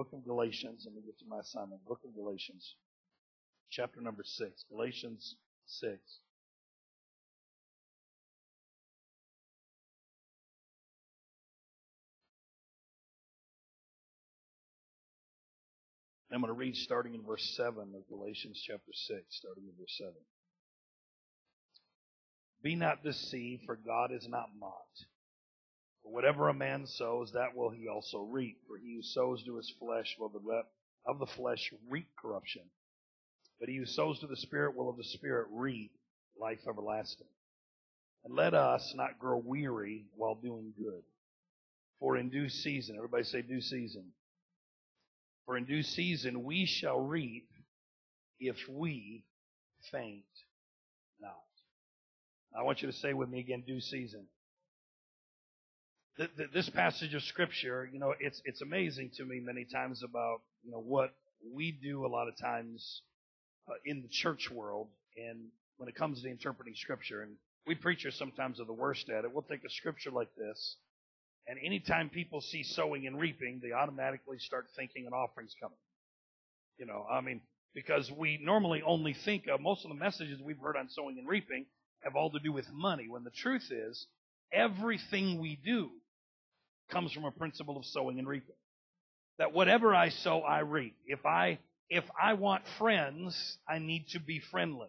Book of Galatians. Let me get to my assignment. Book of Galatians, chapter number 6. Galatians 6. I'm going to read starting in verse 7 of Galatians chapter 6, starting in verse 7. Be not deceived, for God is not mocked. For whatever a man sows, that will he also reap. For he who sows to his flesh will of the flesh reap corruption. But he who sows to the Spirit will of the Spirit reap life everlasting. And let us not grow weary while doing good. For in due season, everybody say due season. For in due season we shall reap if we faint not. I want you to say with me again, due season. This passage of Scripture, it's amazing to me many times about, what we do a lot of times in the church world, and when it comes to interpreting Scripture. And we preachers sometimes are the worst at it. We'll take a Scripture like this, and anytime people see sowing and reaping, they automatically start thinking an offering's coming. Because we normally only think of most of the messages we've heard on sowing and reaping have all to do with money, when the truth is, everything we do comes from a principle of sowing and reaping. That whatever I sow, I reap. If I want friends, I need to be friendly.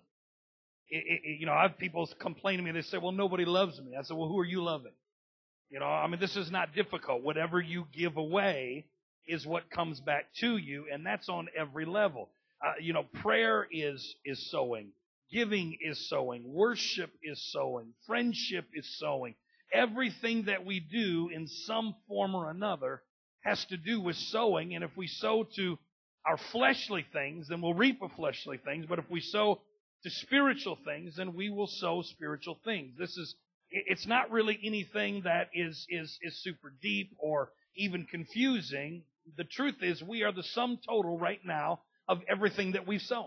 I have people complain to me. They say, well, nobody loves me. I say, well, who are you loving? This is not difficult. Whatever you give away is what comes back to you, and that's on every level. Prayer is sowing. Giving is sowing. Worship is sowing. Friendship is sowing. Everything that we do in some form or another has to do with sowing. And if we sow to our fleshly things, then we'll reap of fleshly things. But if we sow to spiritual things, then we will sow spiritual things. It's not really anything that is super deep or even confusing. The truth is, we are the sum total right now of everything that we've sown.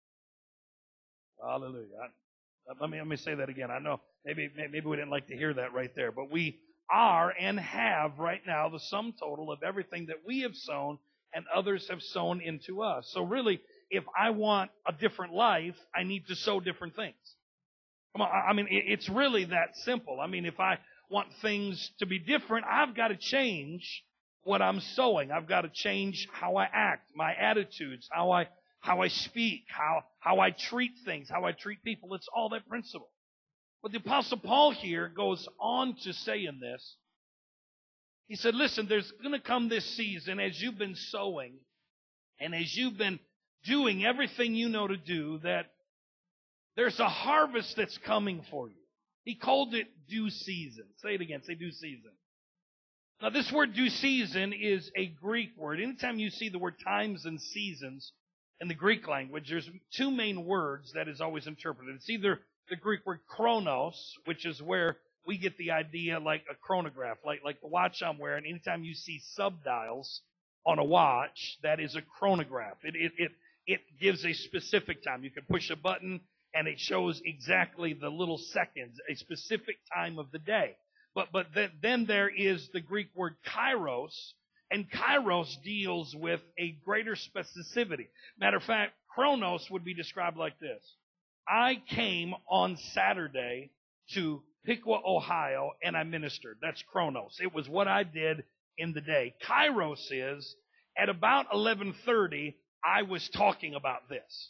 Hallelujah. Let me say that again. I know maybe we didn't like to hear that right there, but we are and have right now the sum total of everything that we have sown and others have sown into us. So really, if I want a different life, I need to sow different things. Come on, it's really that simple. If I want things to be different, I've got to change what I'm sowing. I've got to change how I act, my attitudes, how I speak, how I treat things, how I treat people. It's all that principle. But the Apostle Paul here goes on to say in this, he said, listen, there's going to come this season as you've been sowing and as you've been doing everything you know to do, that there's a harvest that's coming for you. He called it due season. Say it again. Say due season. Now, this word due season is a Greek word. Anytime you see the word times and seasons in the Greek language, there's two main words that is always interpreted. It's either the Greek word chronos, which is where we get the idea like a chronograph, like the watch I'm wearing. Anytime you see subdials on a watch, that is a chronograph. It gives a specific time. You can push a button and it shows exactly the little seconds, a specific time of the day. But then there is the Greek word kairos, and kairos deals with a greater specificity. Matter of fact, chronos would be described like this. I came on Saturday to Piqua, Ohio, and I ministered. That's chronos. It was what I did in the day. Kairos is, at about 11:30, I was talking about this.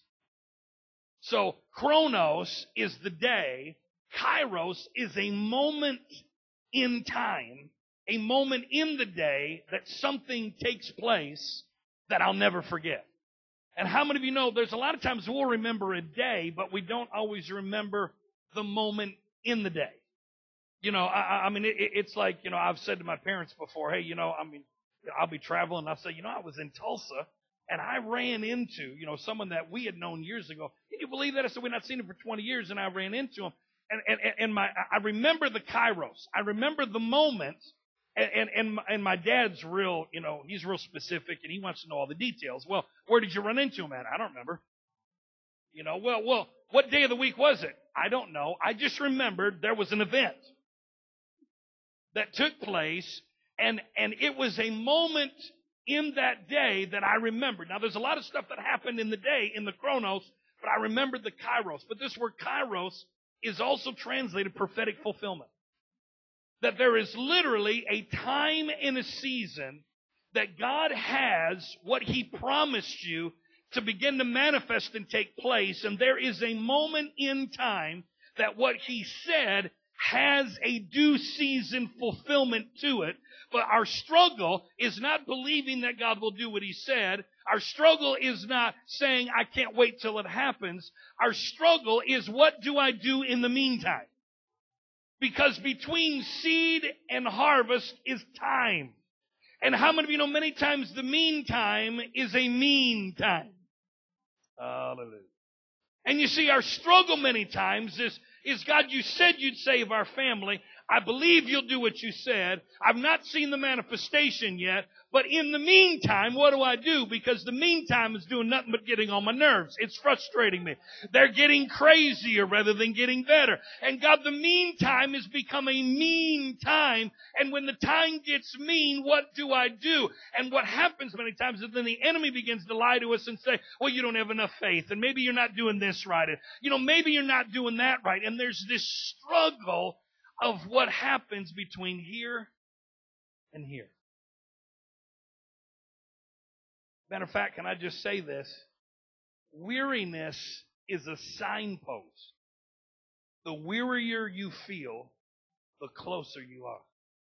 So chronos is the day. Kairos is a moment in time, a moment in the day that something takes place that I'll never forget. And how many of you know there's a lot of times we'll remember a day, but we don't always remember the moment in the day. It's like, I've said to my parents before, hey, I'll be traveling and I'll say, I was in Tulsa and I ran into, someone that we had known years ago. Can you believe that? I said, we've not seen him for 20 years and I ran into him. And I remember the kairos. I remember the moment. And my dad's real, he's real specific and he wants to know all the details. Well, where did you run into him at? I don't remember. Well, what day of the week was it? I don't know. I just remembered there was an event that took place and it was a moment in that day that I remembered. Now, there's a lot of stuff that happened in the day, in the chronos, but I remembered the kairos. But this word kairos is also translated prophetic fulfillment. That there is literally a time and a season that God has what He promised you to begin to manifest and take place. And there is a moment in time that what He said has a due season fulfillment to it. But our struggle is not believing that God will do what He said. Our struggle is not saying, I can't wait till it happens. Our struggle is, what do I do in the meantime? Because between seed and harvest is time. And how many of you know many times the meantime is a mean time? Hallelujah. And you see, our struggle many times is God, you said you'd save our family. I believe you'll do what you said. I've not seen the manifestation yet. But in the meantime, what do I do? Because the meantime is doing nothing but getting on my nerves. It's frustrating me. They're getting crazier rather than getting better. And God, the meantime has become a mean time. And when the time gets mean, what do I do? And what happens many times is then the enemy begins to lie to us and say, well, you don't have enough faith. And maybe you're not doing this right. And, maybe you're not doing that right. And there's this struggle of what happens between here and here. Matter of fact, can I just say this? Weariness is a signpost. The wearier you feel, the closer you are.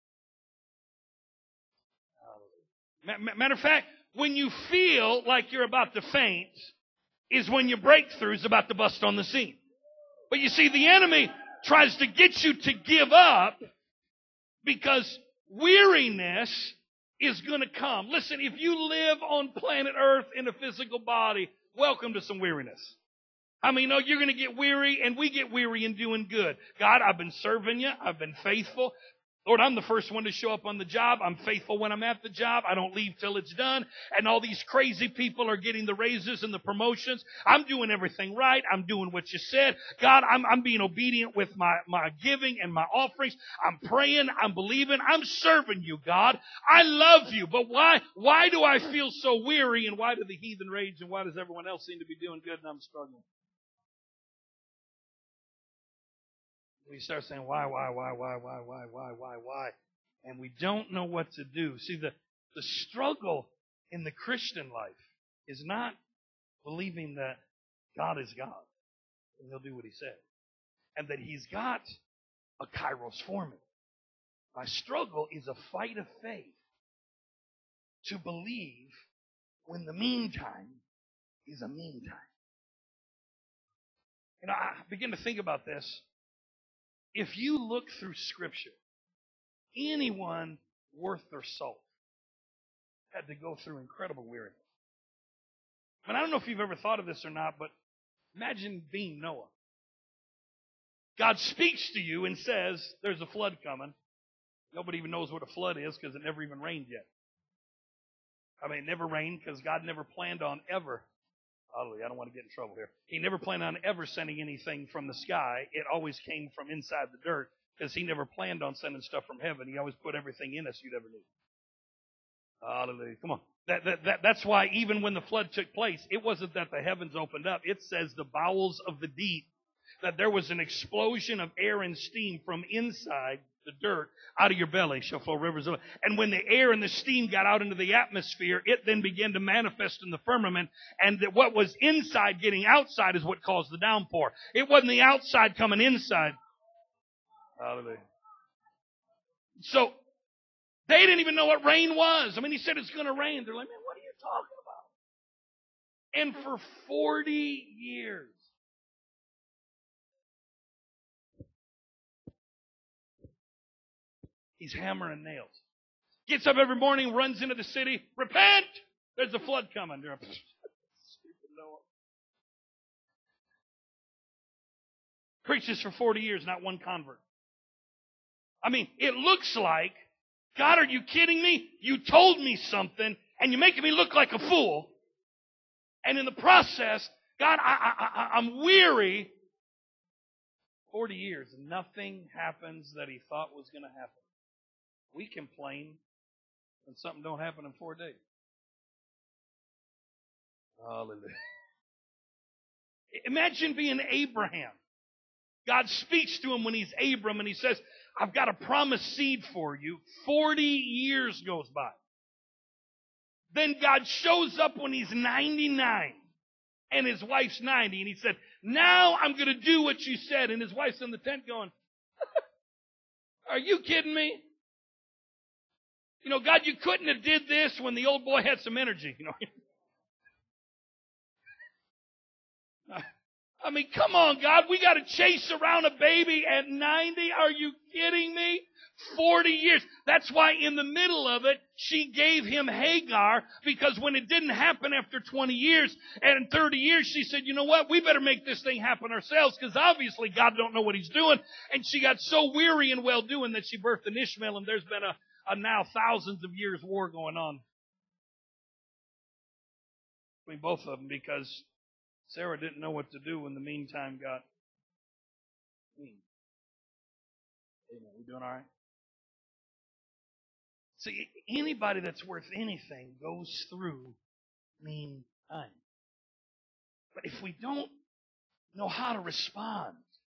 Matter of fact, when you feel like you're about to faint, is when your breakthrough is about to bust on the scene. But you see, the enemy tries to get you to give up because weariness is going to come. Listen, if you live on planet Earth in a physical body, welcome to some weariness. I mean, you're going to get weary, and we get weary in doing good. God, I've been serving you. I've been faithful. Lord, I'm the first one to show up on the job. I'm faithful when I'm at the job. I don't leave till it's done. And all these crazy people are getting the raises and the promotions. I'm doing everything right. I'm doing what you said. God, I'm being obedient with my giving and my offerings. I'm praying. I'm believing. I'm serving you, God. I love you. But why do I feel so weary? And why do the heathen rage? And why does everyone else seem to be doing good and I'm struggling? We start saying, why? And we don't know what to do. See, the struggle in the Christian life is not believing that God is God and He'll do what He said. And that He's got a kairos formula. My struggle is a fight of faith to believe when the meantime is a meantime. I begin to think about this. If you look through Scripture, anyone worth their salt had to go through incredible weariness. I don't know if you've ever thought of this or not, but imagine being Noah. God speaks to you and says, there's a flood coming. Nobody even knows what a flood is because it never even rained yet. It never rained because God never planned on ever. Hallelujah, I don't want to get in trouble here. He never planned on ever sending anything from the sky. It always came from inside the dirt because He never planned on sending stuff from heaven. He always put everything in us you'd ever need. Hallelujah. Come on. That's why even when the flood took place, it wasn't that the heavens opened up. It says the bowels of the deep, that there was an explosion of air and steam from inside the dirt. Out of your belly shall flow rivers of. And when the air and the steam got out into the atmosphere, it then began to manifest in the firmament. And that what was inside getting outside is what caused the downpour. It wasn't the outside coming inside. Hallelujah. So they didn't even know what rain was. He said it's going to rain. They're like, man, what are you talking about? And for 40 years, he's hammering nails. Gets up every morning, runs into the city. Repent! There's a flood coming. Preaches for 40 years, not one convert. It looks like, God, are you kidding me? You told me something, and you're making me look like a fool. And in the process, God, I'm weary. 40 years, nothing happens that he thought was going to happen. We complain when something don't happen in 4 days. Hallelujah. Imagine being Abraham. God speaks to him when he's Abram and he says, I've got a promised seed for you. 40 years goes by. Then God shows up when he's 99 and his wife's 90 and he said, now I'm going to do what you said. And his wife's in the tent going, are you kidding me? You know, God, you couldn't have did this when the old boy had some energy, you know. I mean, come on, God, we got to chase around a baby at 90? Are you kidding me? 40 years. That's why in the middle of it, she gave him Hagar, because when it didn't happen after 20 years and 30 years, she said, you know what? We better make this thing happen ourselves, because obviously God don't know what he's doing. And she got so weary and well-doing that she birthed an Ishmael, and there's been a now thousands of years war going on between both of them, because Sarah didn't know what to do when the meantime got mean. Amen. We doing all right? See, anybody that's worth anything goes through mean time. But if we don't know how to respond,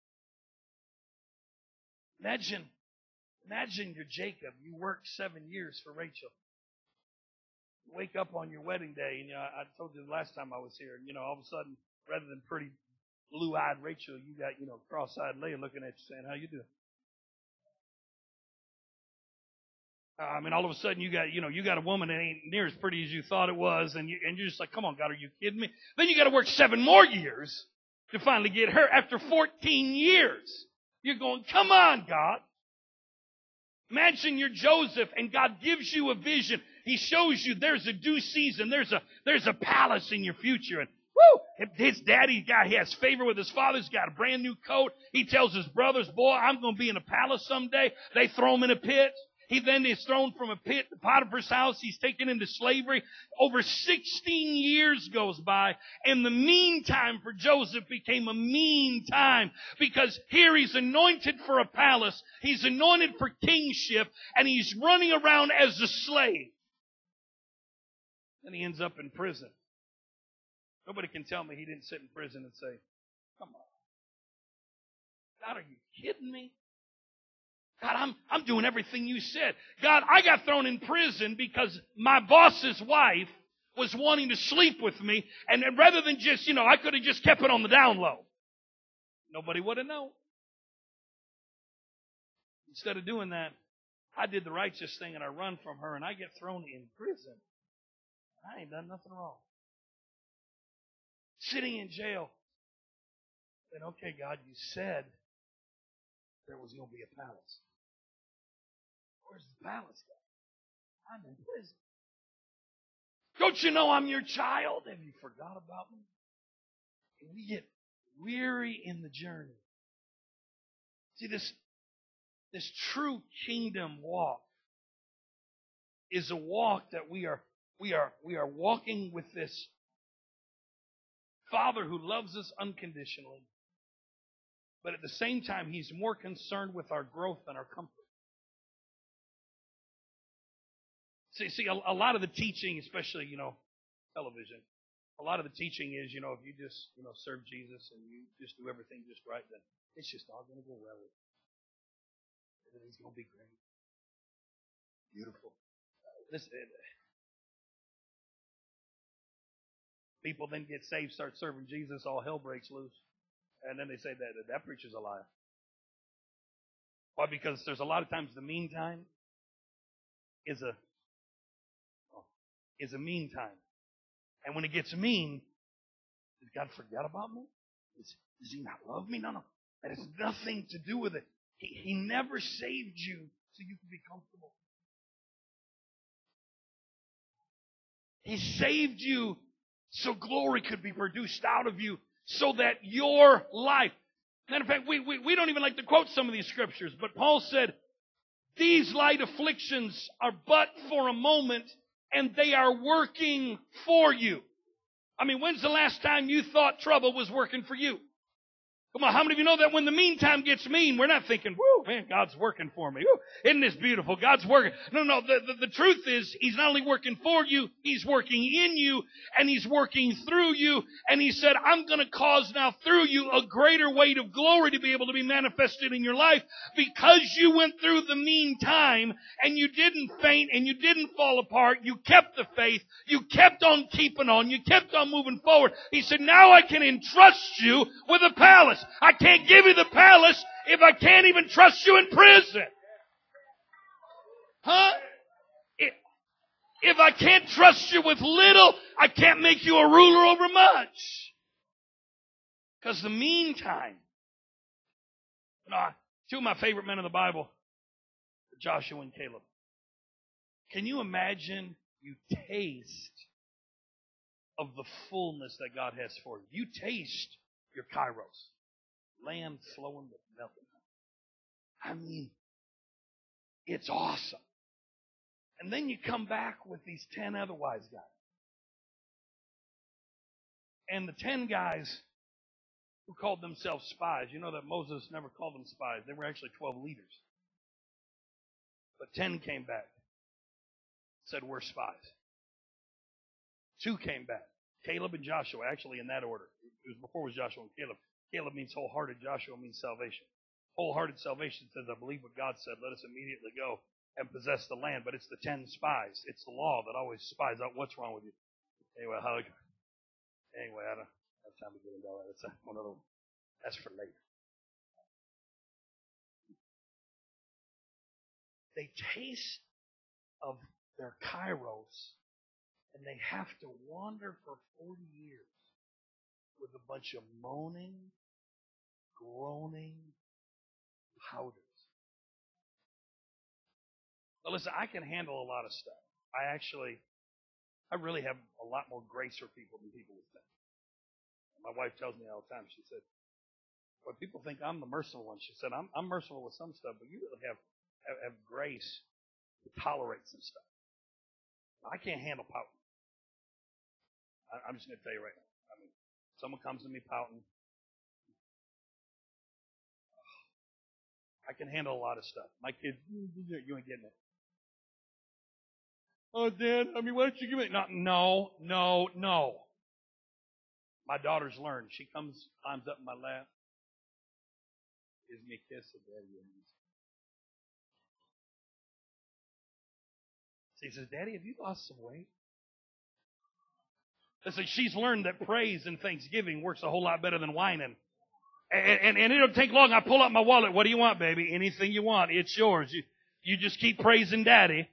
imagine you're Jacob. You worked 7 years for Rachel. You wake up on your wedding day, and I told you the last time I was here, and all of a sudden, rather than pretty blue-eyed Rachel, you got, cross-eyed Leah looking at you saying, how you doing? I mean, all of a sudden you got a woman that ain't near as pretty as you thought it was, and you're just like, come on, God, are you kidding me? Then you got to work 7 more years to finally get her after 14 years. You're going, come on, God. Imagine you're Joseph and God gives you a vision. He shows you there's a due season. There's a palace in your future. And woo! His daddy he has favor with his father. He's got a brand new coat. He tells his brothers, boy, I'm going to be in a palace someday. They throw him in a pit. He then is thrown from a pit to Potiphar's house. He's taken into slavery. Over 16 years goes by. And the meantime for Joseph became a mean time. Because here he's anointed for a palace. He's anointed for kingship. And he's running around as a slave. And he ends up in prison. Nobody can tell me he didn't sit in prison and say, come on. God, are you kidding me? God, I'm doing everything you said. God, I got thrown in prison because my boss's wife was wanting to sleep with me. And rather than just, I could have just kept it on the down low. Nobody would have known. Instead of doing that, I did the righteous thing and I run from her and I get thrown in prison. I ain't done nothing wrong. Sitting in jail. Then, okay, God, you said there was going to be a palace. Where's the palace? I'm in prison. Don't you know I'm your child? Have you forgot about me? And we get weary in the journey. See, this true kingdom walk is a walk that we are walking with this Father who loves us unconditionally. But at the same time, He's more concerned with our growth than our comfort. See, a lot of the teaching, especially, television, a lot of the teaching is, if you just, serve Jesus and you just do everything just right, then it's just all going to go well. Everything's going to be great. Beautiful. People then get saved, start serving Jesus, all hell breaks loose. And then they say that preacher's a liar. Why? Because there's a lot of times the meantime is a mean time. And when it gets mean, does God forget about me? Does He not love me? No. That has nothing to do with it. He never saved you so you can be comfortable. He saved you so glory could be produced out of you, so that your life. Matter of fact, we don't even like to quote some of these scriptures, but Paul said, these light afflictions are but for a moment, and they are working for you. I mean, when's the last time you thought trouble was working for you? Come on, how many of you know that when the meantime gets mean, we're not thinking, whoo, man, God's working for me. Woo, isn't this beautiful? God's working. No, the truth is, He's not only working for you, He's working in you, and He's working through you. And He said, I'm going to cause now through you a greater weight of glory to be able to be manifested in your life because you went through the meantime and you didn't faint and you didn't fall apart. You kept the faith. You kept on keeping on. You kept on moving forward. He said, now I can entrust you with a palace. I can't give you the palace if I can't even trust you in prison. Huh? If I can't trust you with little, I can't make you a ruler over much. Because the meantime, two of my favorite men in the Bible, Joshua and Caleb. Can you imagine you taste of the fullness that God has for you? You taste your kairos. Land flowing with milk and honey. I mean, it's awesome. And then you come back with these 10 other wise guys. And the 10 guys who called themselves spies, you know that Moses never called them spies. They were actually 12 leaders. But 10 came back, said, we're spies. 2 came back, Caleb and Joshua, actually in that order. It was before it was Joshua and Caleb. Caleb means wholehearted. Joshua means salvation. Wholehearted salvation says, I believe what God said. Let us immediately go and possess the land. But it's the 10 spies. It's the law that always spies out what's wrong with you. Anyway, I don't have time to get into all that. It's one other one. That's for later. They taste of their kairos, and they have to wander for 40 years with a bunch of moaning, groaning powders. Now listen, I can handle a lot of stuff. I really have a lot more grace for people than people would think. My wife tells me all the time, she said, well, people think I'm the merciful one. She said, I'm merciful with some stuff, but you really have grace to tolerate some stuff. I can't handle pouting. I'm just going to tell you right now. I mean, someone comes to me pouting, I can handle a lot of stuff. My kids, you ain't getting it. Oh, Dad, why don't you give me... No. My daughter's learned. She climbs up in my lap, gives me a kiss, and Daddy wins. She says, Daddy, have you lost some weight? Listen, she's learned that praise and thanksgiving works a whole lot better than whining. And it don't take long. I pull out my wallet. What do you want, baby? Anything you want. It's yours. You just keep praising Daddy.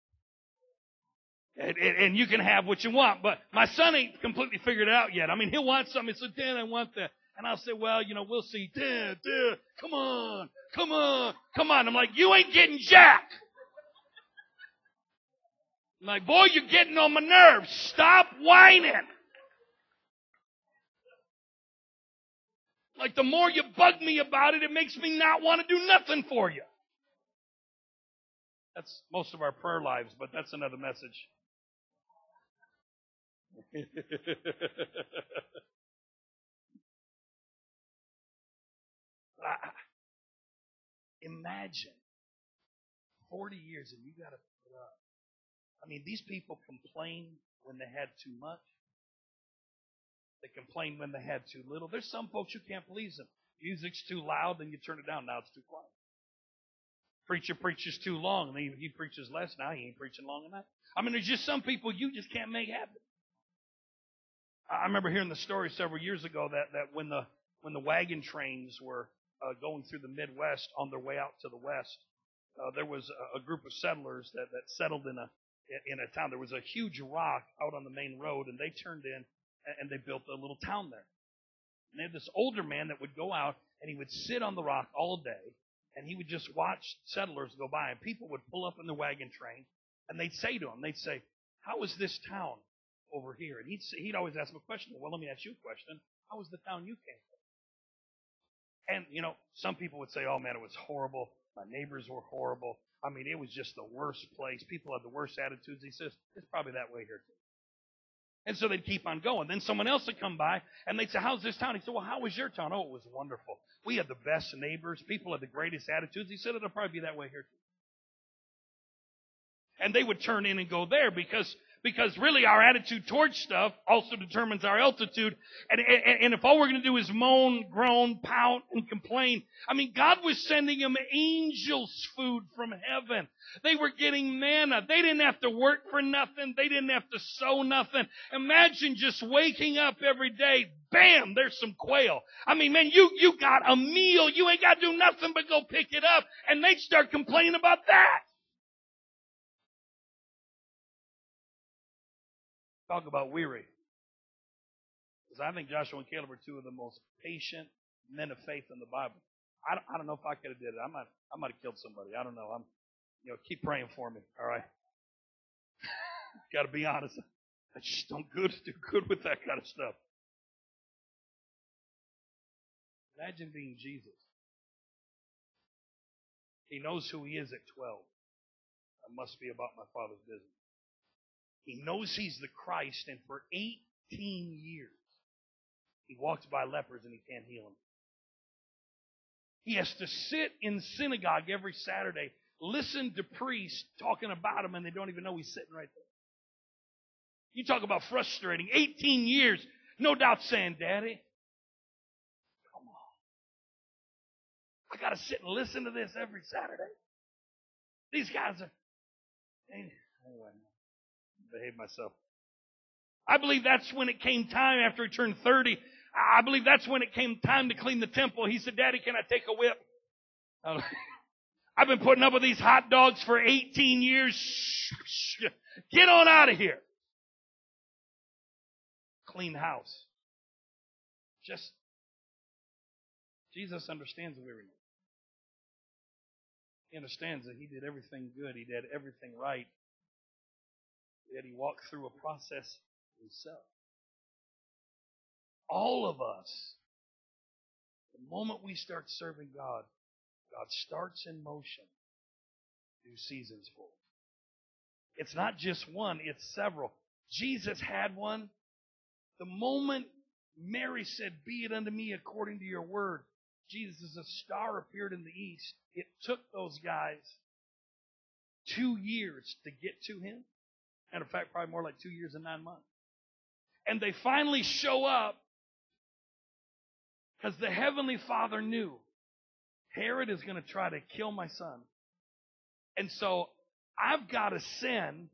And you can have what you want. But my son ain't completely figured it out yet. I mean, he'll want something. He said, Dad, I want that. And I'll say, well, we'll see. Dad, come on. I'm like, you ain't getting jack. I'm like, boy, you're getting on my nerves. Stop whining. Like, the more you bug me about it, it makes me not want to do nothing for you. That's most of our prayer lives, but that's another message. Imagine 40 years and you got to put up. I mean, these people complain when they had too much. They complain when they had too little. There's some folks you can't please them. Music's too loud, then you turn it down. Now it's too quiet. Preacher preaches too long, and he preaches less. Now he ain't preaching long enough. I mean, there's just some people you just can't make happen. I remember hearing the story several years ago that when the wagon trains were going through the Midwest on their way out to the West, there was a group of settlers that settled in a town. There was a huge rock out on the main road, and they turned in and they built a little town there. And they had this older man that would go out and he would sit on the rock all day, and he would just watch settlers go by, and people would pull up in the wagon train, and they'd say to him, how is this town over here? And he'd always ask them a question. Well, let me ask you a question. How was the town you came from? And, some people would say, oh, man, it was horrible. My neighbors were horrible. I mean, it was just the worst place. People had the worst attitudes. He says, it's probably that way here, too. And so they'd keep on going. Then someone else would come by, and they'd say, how's this town? He said, well, how was your town? Oh, it was wonderful. We had the best neighbors. People had the greatest attitudes. He said, it'll probably be that way here too. And they would turn in and go there because really our attitude towards stuff also determines our altitude. And if all we're going to do is moan, groan, pout, and complain, I mean, God was sending them angels' food from heaven. They were getting manna. They didn't have to work for nothing. They didn't have to sow nothing. Imagine just waking up every day. Bam, there's some quail. I mean, man, you got a meal. You ain't got to do nothing but go pick it up. And they'd start complaining about that. Talk about weary. Because I think Joshua and Caleb are two of the most patient men of faith in the Bible. I don't know if I could have did it. I might have killed somebody. I don't know. Keep praying for me. All right. Got to be honest. I just don't do good with that kind of stuff. Imagine being Jesus. He knows who he is at 12. I must be about my Father's business. He knows he's the Christ, and for 18 years, he walks by lepers and he can't heal them. He has to sit in synagogue every Saturday, listen to priests talking about him, and they don't even know he's sitting right there. You talk about frustrating. 18 years, no doubt saying, Daddy, come on. I got to sit and listen to this every Saturday. These guys are... Anyway. Behave myself. I believe that's when it came time after he turned 30. I believe that's when it came time to clean the temple. He said, Daddy, can I take a whip? I've been putting up with these hot dogs for 18 years. Get on out of here. Clean house. Jesus understands the weariness. He understands that he did everything good. He did everything right. Yet he walked through a process himself. All of us, the moment we start serving God, God starts in motion new seasons for us. It's not just one, it's several. Jesus had one. The moment Mary said, be it unto me according to your word, Jesus, a star appeared in the east. It took those guys 2 years to get to him. Matter of fact, probably more like 2 years and 9 months. And they finally show up because the Heavenly Father knew Herod is going to try to kill my son. And so I've got to send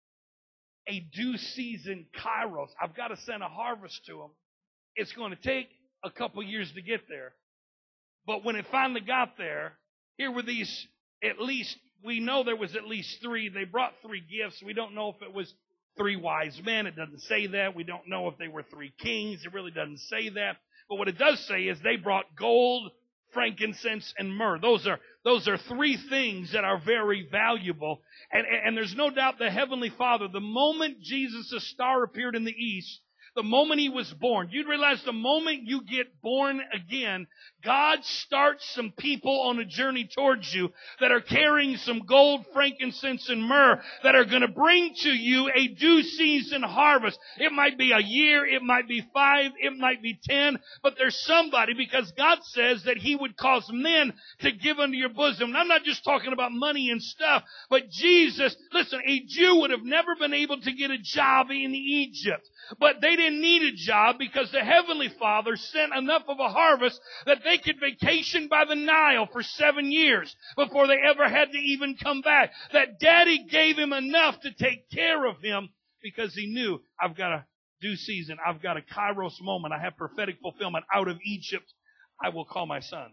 a due season kairos. I've got to send a harvest to him. It's going to take a couple years to get there. But when it finally got there, here were these we know there was at least 3. They brought 3 gifts. We don't know if it was 3 wise men. It doesn't say that. We don't know if they were 3 kings. It really doesn't say that. But what it does say is they brought gold, frankincense, and myrrh. Those are 3 things that are very valuable. And there's no doubt the Heavenly Father, the moment Jesus' star appeared in the east, the moment he was born, you'd realize the moment you get born again, God starts some people on a journey towards you that are carrying some gold, frankincense, and myrrh that are going to bring to you a due season harvest. It might be a year, it might be 5, it might be 10, but there's somebody, because God says that he would cause men to give unto your bosom. And I'm not just talking about money and stuff, but Jesus, listen, a Jew would have never been able to get a job in Egypt. But they didn't need a job because the Heavenly Father sent enough of a harvest that they could vacation by the Nile for 7 years before they ever had to even come back. That Daddy gave him enough to take care of him because he knew, I've got a due season. I've got a kairos moment. I have prophetic fulfillment. Out of Egypt, I will call my son.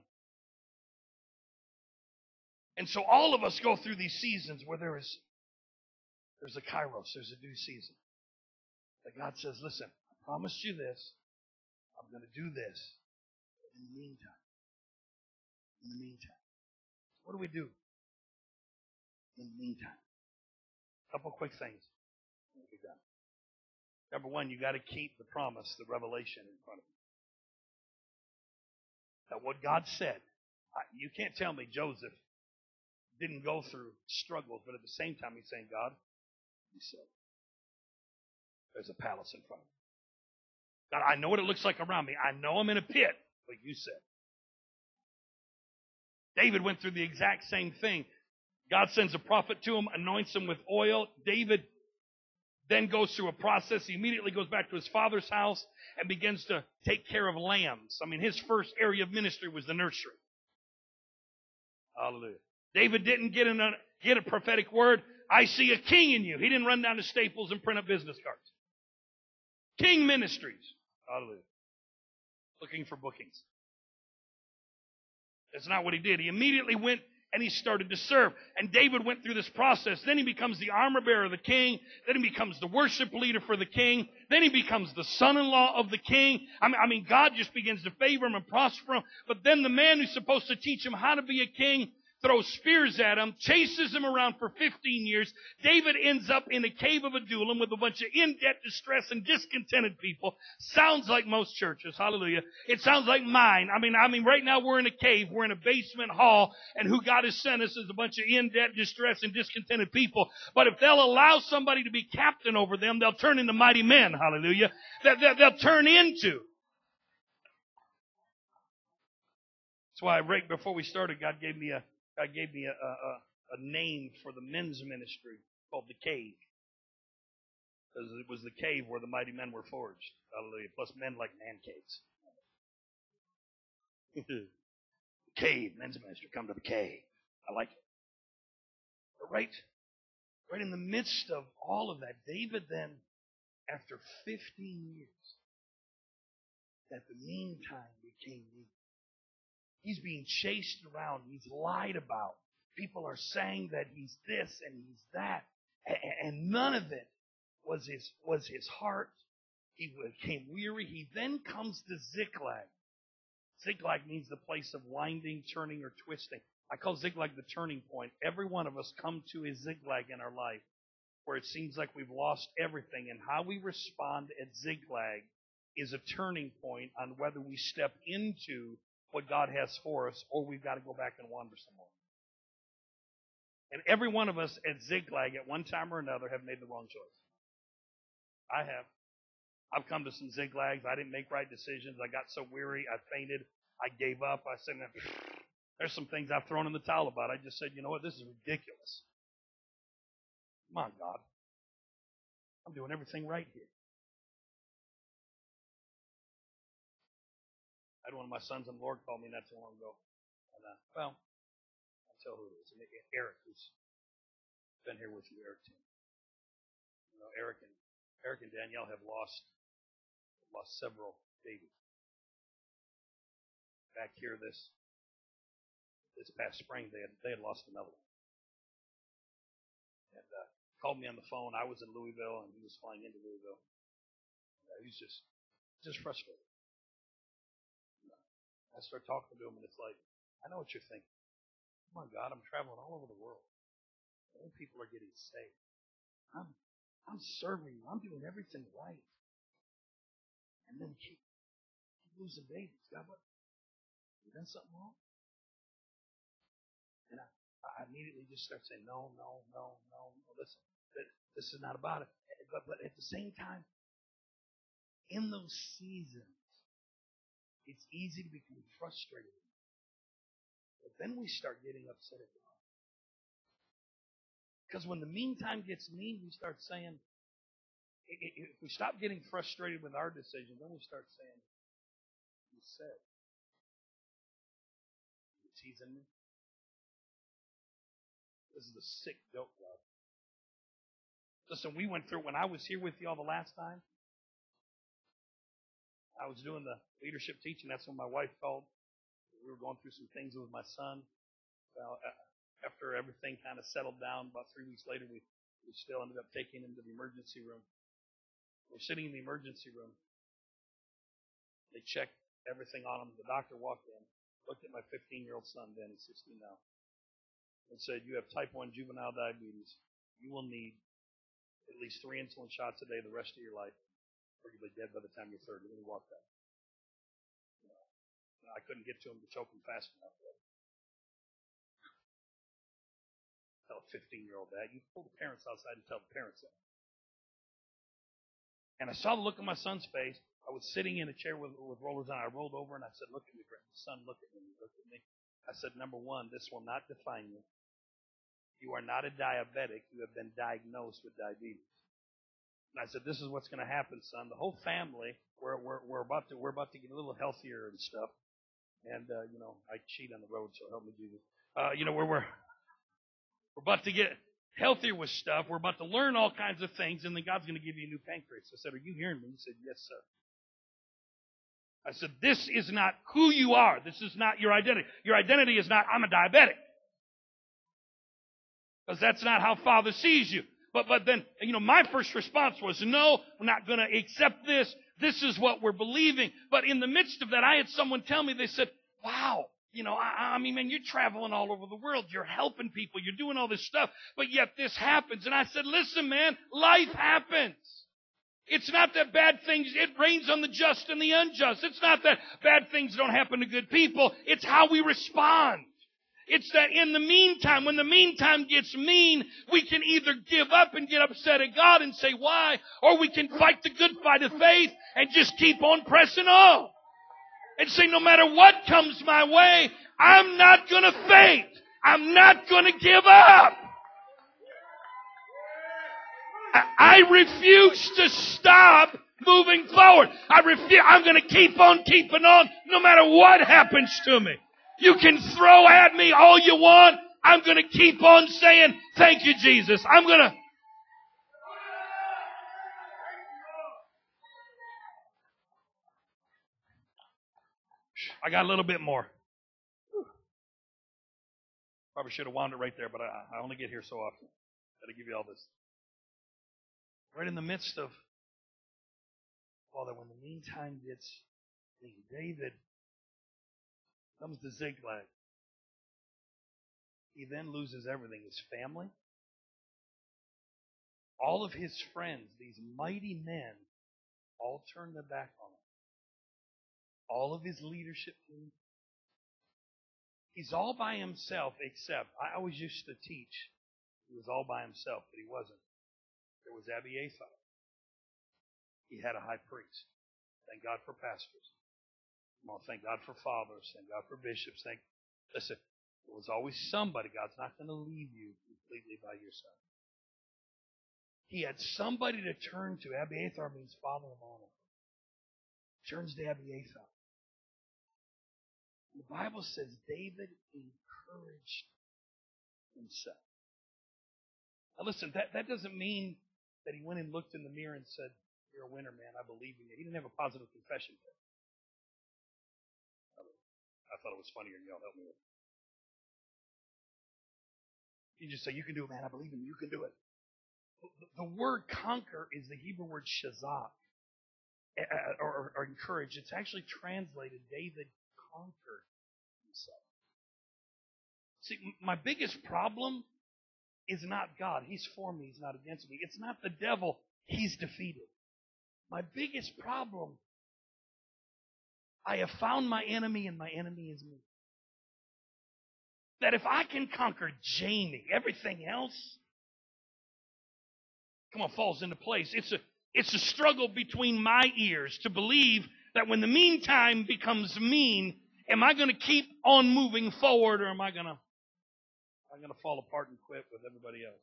And so all of us go through these seasons where there's a kairos, there's a due season. That God says, listen, I promised you this. I'm going to do this. In the meantime, what do we do? In the meantime, a couple quick things. We'll be done. Number one, you got to keep the promise, the revelation in front of you. That what God said, you can't tell me Joseph didn't go through struggles, but at the same time he's saying, God, you said. There's a palace in front of me. God, I know what it looks like around me. I know I'm in a pit, but you said. David went through the exact same thing. God sends a prophet to him, anoints him with oil. David then goes through a process. He immediately goes back to his father's house and begins to take care of lambs. I mean, his first area of ministry was the nursery. Hallelujah. David didn't get a prophetic word. I see a king in you. He didn't run down to Staples and print up business cards. King Ministries. Hallelujah. Looking for bookings. That's not what he did. He immediately went and he started to serve. And David went through this process. Then he becomes the armor bearer of the king. Then he becomes the worship leader for the king. Then he becomes the son-in-law of the king. I mean, God just begins to favor him and prosper him. But then the man who's supposed to teach him how to be a king throws spears at him, chases him around for 15 years. David ends up in a cave of Adullam with a bunch of in-debt, distressed, and discontented people. Sounds like most churches. Hallelujah. It sounds like mine. I mean, right now we're in a cave. We're in a basement hall, and who God has sent us is a bunch of in-debt, distressed, and discontented people. But if they'll allow somebody to be captain over them, they'll turn into mighty men. Hallelujah. They'll turn into. That's why right before we started, God gave me a name for the men's ministry called The Cave. Because it was the cave where the mighty men were forged. Hallelujah. Plus men like man caves. Cave, men's ministry. Come to the cave. I like it. But right in the midst of all of that, David then, after 15 years, at the meantime became me. He's being chased around. He's lied about. People are saying that he's this and he's that. And none of it was his heart. He became weary. He then comes to Ziklag. Ziklag means the place of winding, turning, or twisting. I call Ziklag the turning point. Every one of us come to a Ziklag in our life where it seems like we've lost everything. And how we respond at Ziklag is a turning point on whether we step into what God has for us, or we've got to go back and wander some more. And every one of us at Ziklag at one time or another have made the wrong choice. I have. I've come to some Ziglags. I didn't make right decisions. I got so weary, I fainted. I gave up. I said, there's some things I've thrown in the towel about. I just said, you know what, this is ridiculous. Come on, God. I'm doing everything right here. I had one of my sons in the Lord call me not too long ago. And, I'll tell who it is. Eric, who's been here with you, Eric. You know, Eric and Danielle have lost several babies. Back here this past spring, they had lost another one. And called me on the phone. I was in Louisville, and he was flying into Louisville. He's just frustrated. I start talking to him, and it's like, I know what you're thinking. Come on, God, I'm traveling all over the world. Many people are getting saved. I'm serving you. I'm doing everything right. And then keep losing babies. God, what? You done something wrong? And I immediately just start saying, no, listen, this is not about it. But at the same time, in those seasons, it's easy to become frustrated. But then we start getting upset at God. Because when the meantime gets mean, we start saying, if we stop getting frustrated with our decisions, then we start saying, you said, you're teasing me. This is a sick joke, God. Listen, we went through, when I was here with y'all the last time, I was doing the leadership teaching. That's when my wife called. We were going through some things with my son. Well, after everything kind of settled down, about 3 weeks later, we still ended up taking him to the emergency room. We're sitting in the emergency room. They checked everything on him. The doctor walked in, looked at my 15-year-old son, Ben, he's 16 now, and said, you have type 1 juvenile diabetes. You will need at least 3 insulin shots a day the rest of your life, or you'll be dead by the time you're 30. And he walked out. I couldn't get to him to choke him fast enough. Tell a 15-year-old that. You pull the parents outside and tell the parents that. And I saw the look on my son's face. I was sitting in a chair with rollers on. I rolled over and I said, look at me, Brent. Son, look at me. Look at me. I said, number one, this will not define you. You are not a diabetic. You have been diagnosed with diabetes. And I said, this is what's going to happen, son. The whole family, we're about to get a little healthier and stuff. And, I cheat on the road, so help me Jesus. We're about to get healthier with stuff. We're about to learn all kinds of things, and then God's going to give you a new pancreas. I said, are you hearing me? He said, yes, sir. I said, this is not who you are. This is not your identity. Your identity is not, I'm a diabetic. Because that's not how Father sees you. But then, my first response was, no, we're not going to accept this. This is what we're believing. But in the midst of that, I had someone tell me, they said, wow, I mean, man, you're traveling all over the world. You're helping people. You're doing all this stuff. But yet this happens. And I said, listen, man, life happens. It's not that bad things, it rains on the just and the unjust. It's not that bad things don't happen to good people. It's how we respond. It's that in the meantime, when the meantime gets mean, we can either give up and get upset at God and say why, or we can fight the good fight of faith and just keep on pressing on. And say, no matter what comes my way, I'm not going to faint. I'm not going to give up. I refuse to stop moving forward. I'm going to keep on keeping on no matter what happens to me. You can throw at me all you want. I'm going to keep on saying, thank you, Jesus. I got a little bit more. Probably should have wound it right there, but I only get here so often. Got to give you all this. Right in the midst of all that, when the meantime gets lean, David comes to Ziklag. He then loses everything. His family, all of his friends, these mighty men, all turn their back on him. All of his leadership team. He's all by himself, except, I always used to teach, he was all by himself, but he wasn't. There was Abiathar. He had a high priest. Thank God for pastors. Come on, thank God for fathers. Thank God for bishops. Listen, there was always somebody. God's not going to leave you completely by yourself. He had somebody to turn to. Abiathar means father of honor. Turns to Abiathar. The Bible says David encouraged himself. Now listen, that doesn't mean that he went and looked in the mirror and said, you're a winner, man, I believe in you. He didn't have a positive confession there. I thought it was funnier than y'all. Help me with it. You just say, you can do it, man, I believe in you. You can do it. The word conquer is the Hebrew word shazak, or encourage. It's actually translated, David conquered himself. See, my biggest problem is not God. He's for me. He's not against me. It's not the devil. He's defeated. My biggest problem, I have found my enemy, and my enemy is me. That if I can conquer Jamie, everything else, falls into place. It's a struggle between my ears to believe that when the meantime becomes mean, am I going to keep on moving forward, or am I going to fall apart and quit with everybody else?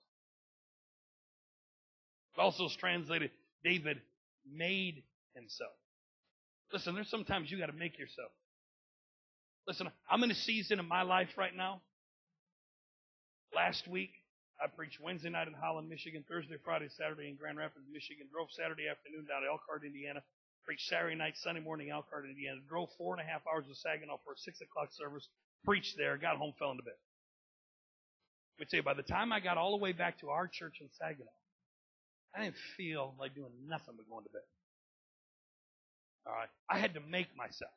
It also is translated, David made himself. Listen, there's sometimes you got to make yourself. Listen, I'm in a season in my life right now. Last week, I preached Wednesday night in Holland, Michigan, Thursday, Friday, Saturday in Grand Rapids, Michigan, drove Saturday afternoon down to Elkhart, Indiana, preached Saturday night, Sunday morning, Elkhart, Indiana, drove 4.5 hours to Saginaw for a 6 o'clock service, preached there, got home, fell into bed. Let me tell you, by the time I got all the way back to our church in Saginaw, I didn't feel like doing nothing but going to bed. All right? I had to make myself.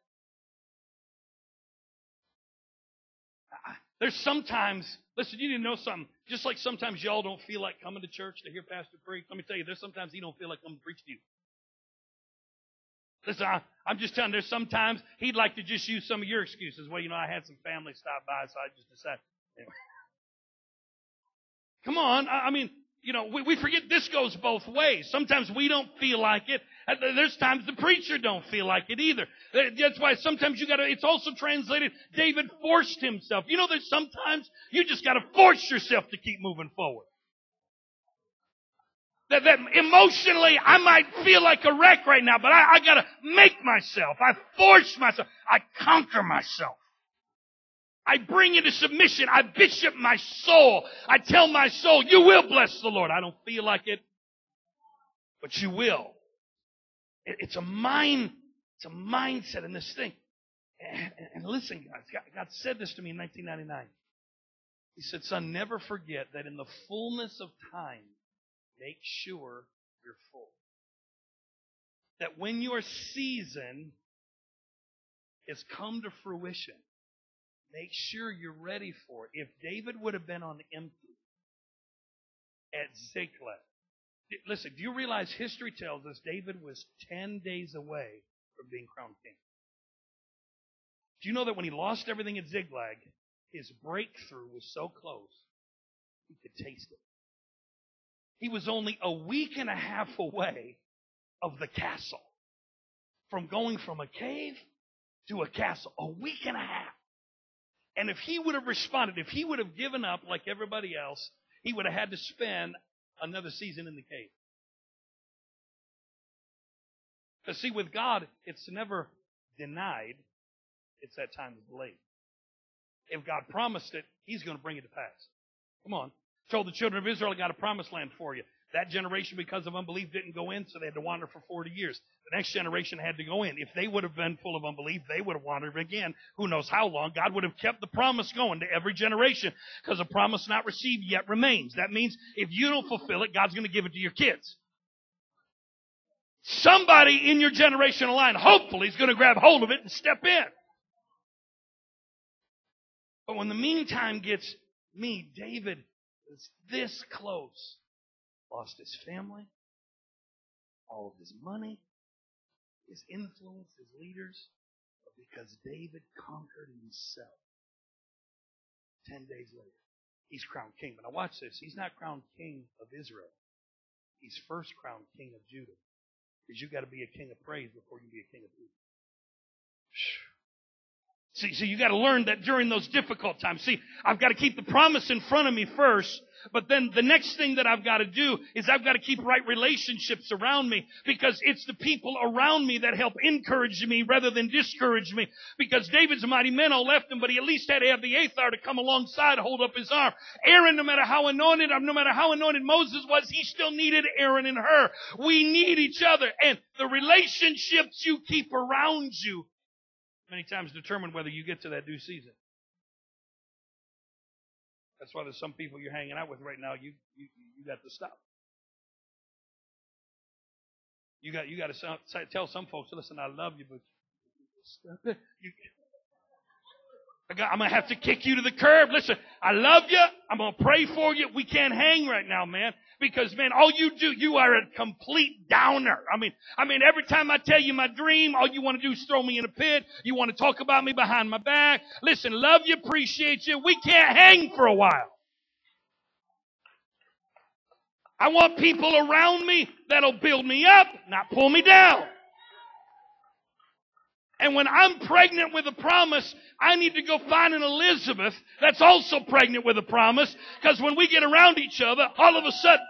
There's sometimes, listen, you need to know something. Just like sometimes y'all don't feel like coming to church to hear Pastor preach, let me tell you, there's sometimes he don't feel like coming to preach to you. Listen, I'm just telling you, there's sometimes he'd like to just use some of your excuses. Well, I had some family stop by, so I just decided. Anyway. Come on. I mean, we forget this goes both ways. Sometimes we don't feel like it. There's times the preacher don't feel like it either. That's why sometimes it's also translated, David forced himself. There's sometimes you just got to force yourself to keep moving forward. That emotionally, I might feel like a wreck right now, but I got to make myself. I force myself. I conquer myself. I bring into submission. I bishop my soul. I tell my soul, you will bless the Lord. I don't feel like it, but you will. It's a mindset in this thing. And listen, guys, God said this to me in 1999. He said, son, never forget that in the fullness of time, make sure you're full. That when your season has come to fruition, make sure you're ready for it. If David would have been on empty at Ziklag, listen, do you realize history tells us David was 10 days away from being crowned king? Do you know that when he lost everything at Ziklag, his breakthrough was so close, he could taste it? He was only a week and a half away of the castle. From going from a cave to a castle. A week and a half. And if he would have responded, if he would have given up like everybody else, he would have had to spend another season in the cave. Because see, with God, it's never denied. It's that time is delayed. If God promised it, He's going to bring it to pass. Come on. Told the children of Israel, I got a promised land for you. That generation, because of unbelief, didn't go in, so they had to wander for 40 years. The next generation had to go in. If they would have been full of unbelief, they would have wandered again. Who knows how long? God would have kept the promise going to every generation, because a promise not received yet remains. That means if you don't fulfill it, God's going to give it to your kids. Somebody in your generational line, hopefully, is going to grab hold of it and step in. But when the meantime gets me, David is this close. Lost his family, all of his money, his influence, his leaders, but because David conquered himself. 10 days later, he's crowned king. But now watch this. He's not crowned king of Israel. He's first crowned king of Judah. Because you've got to be a king of praise before you can be a king of peace. See, you got to learn that during those difficult times. See, I've got to keep the promise in front of me first, but then the next thing that I've got to do is I've got to keep right relationships around me, because it's the people around me that help encourage me rather than discourage me. Because David's mighty men all left him, but he at least had to have the Athar to come alongside, hold up his arm. Aaron, no matter how anointed Moses was, he still needed Aaron and her. We need each other, and the relationships you keep around you many times determine whether you get to that due season. That's why there's some people you're hanging out with right now. You got to stop. You got to tell some folks, listen, I love you, but stop. I'm going to have to kick you to the curb. Listen, I love you. I'm going to pray for you. We can't hang right now, man. Because, man, all you do, you are a complete downer. I mean, every time I tell you my dream, all you want to do is throw me in a pit. You want to talk about me behind my back. Listen, love you, appreciate you. We can't hang for a while. I want people around me that'll build me up, not pull me down. And when I'm pregnant with a promise, I need to go find an Elizabeth that's also pregnant with a promise. Because when we get around each other, all of a sudden,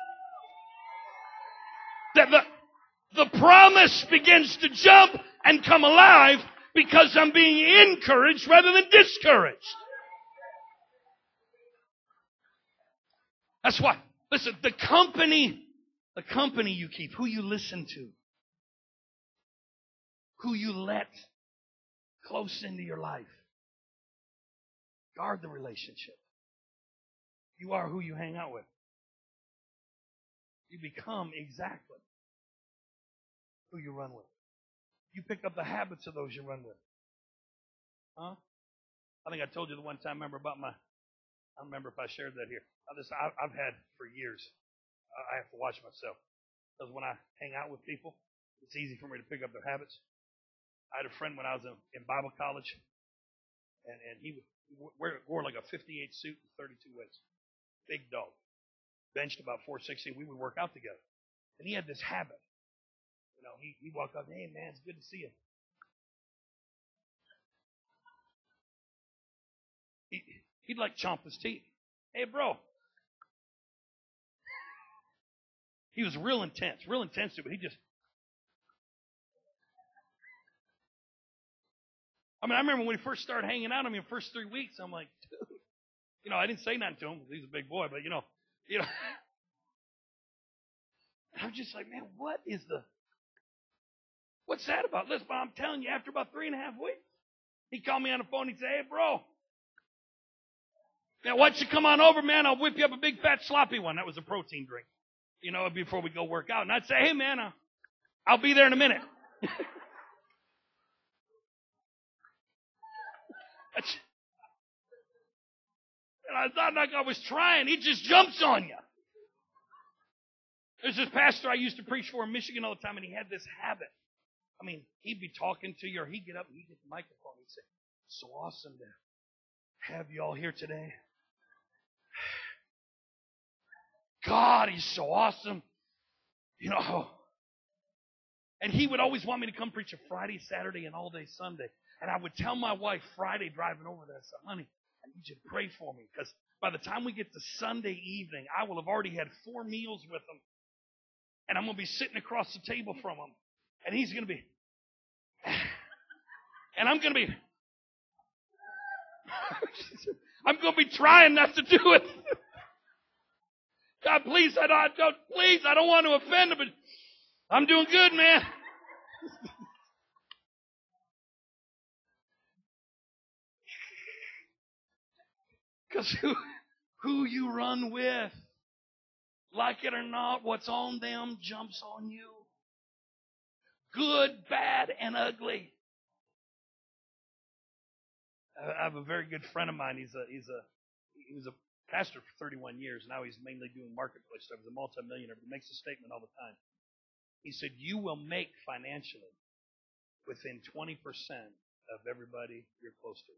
the promise begins to jump and come alive because I'm being encouraged rather than discouraged. That's why, listen, the company you keep, who you listen to, who you let close into your life. Guard the relationship. You are who you hang out with. You become exactly who you run with. You pick up the habits of those you run with. Huh? I think I told you the one time, remember about I don't remember if I shared that here. I've had for years. I have to watch myself. Because when I hang out with people, it's easy for me to pick up their habits. I had a friend when I was in Bible college, and he wore like a 58 suit and 32 waist. Big dog. benched about 460. We would work out together. And he had this habit. He'd walk up, hey, man, it's good to see you. He'd like chomp his teeth. Hey, bro. He was real intense, but he just... I remember when we first started hanging out, the first 3 weeks, I'm like, dude. I didn't say nothing to him because he's a big boy, but, I'm just like, man, what's that about? Listen, I'm telling you, after about 3.5 weeks, he called me on the phone. He'd say, hey, bro, now why don't you come on over, man? I'll whip you up a big, fat, sloppy one. That was a protein drink, before we go work out. And I'd say, hey, man, I'll be there in a minute. And I thought like I was trying. He just jumps on you. There's this pastor I used to preach for in Michigan all the time, and he had this habit. He'd be talking to you, or he'd get up and he'd get the microphone. He'd say, "So awesome to have you all here today. God, he's so awesome. And he would always want me to come preach a Friday, Saturday, and all day Sunday. And I would tell my wife Friday driving over there, I said, honey, I need you to pray for me. Because by the time we get to Sunday evening, I will have already had 4 meals with him. And I'm going to be sitting across the table from him. And he's going to be... And I'm going to be... I'm going to be trying not to do it. God, please, I don't want to offend him, but I'm doing good, man. Because who you run with, like it or not, what's on them jumps on you. Good, bad, and ugly. I have a very good friend of mine. He was a pastor for 31 years. Now he's mainly doing marketplace stuff. He's a multimillionaire, but he makes a statement all the time. He said, you will make financially within 20% of everybody you're close to.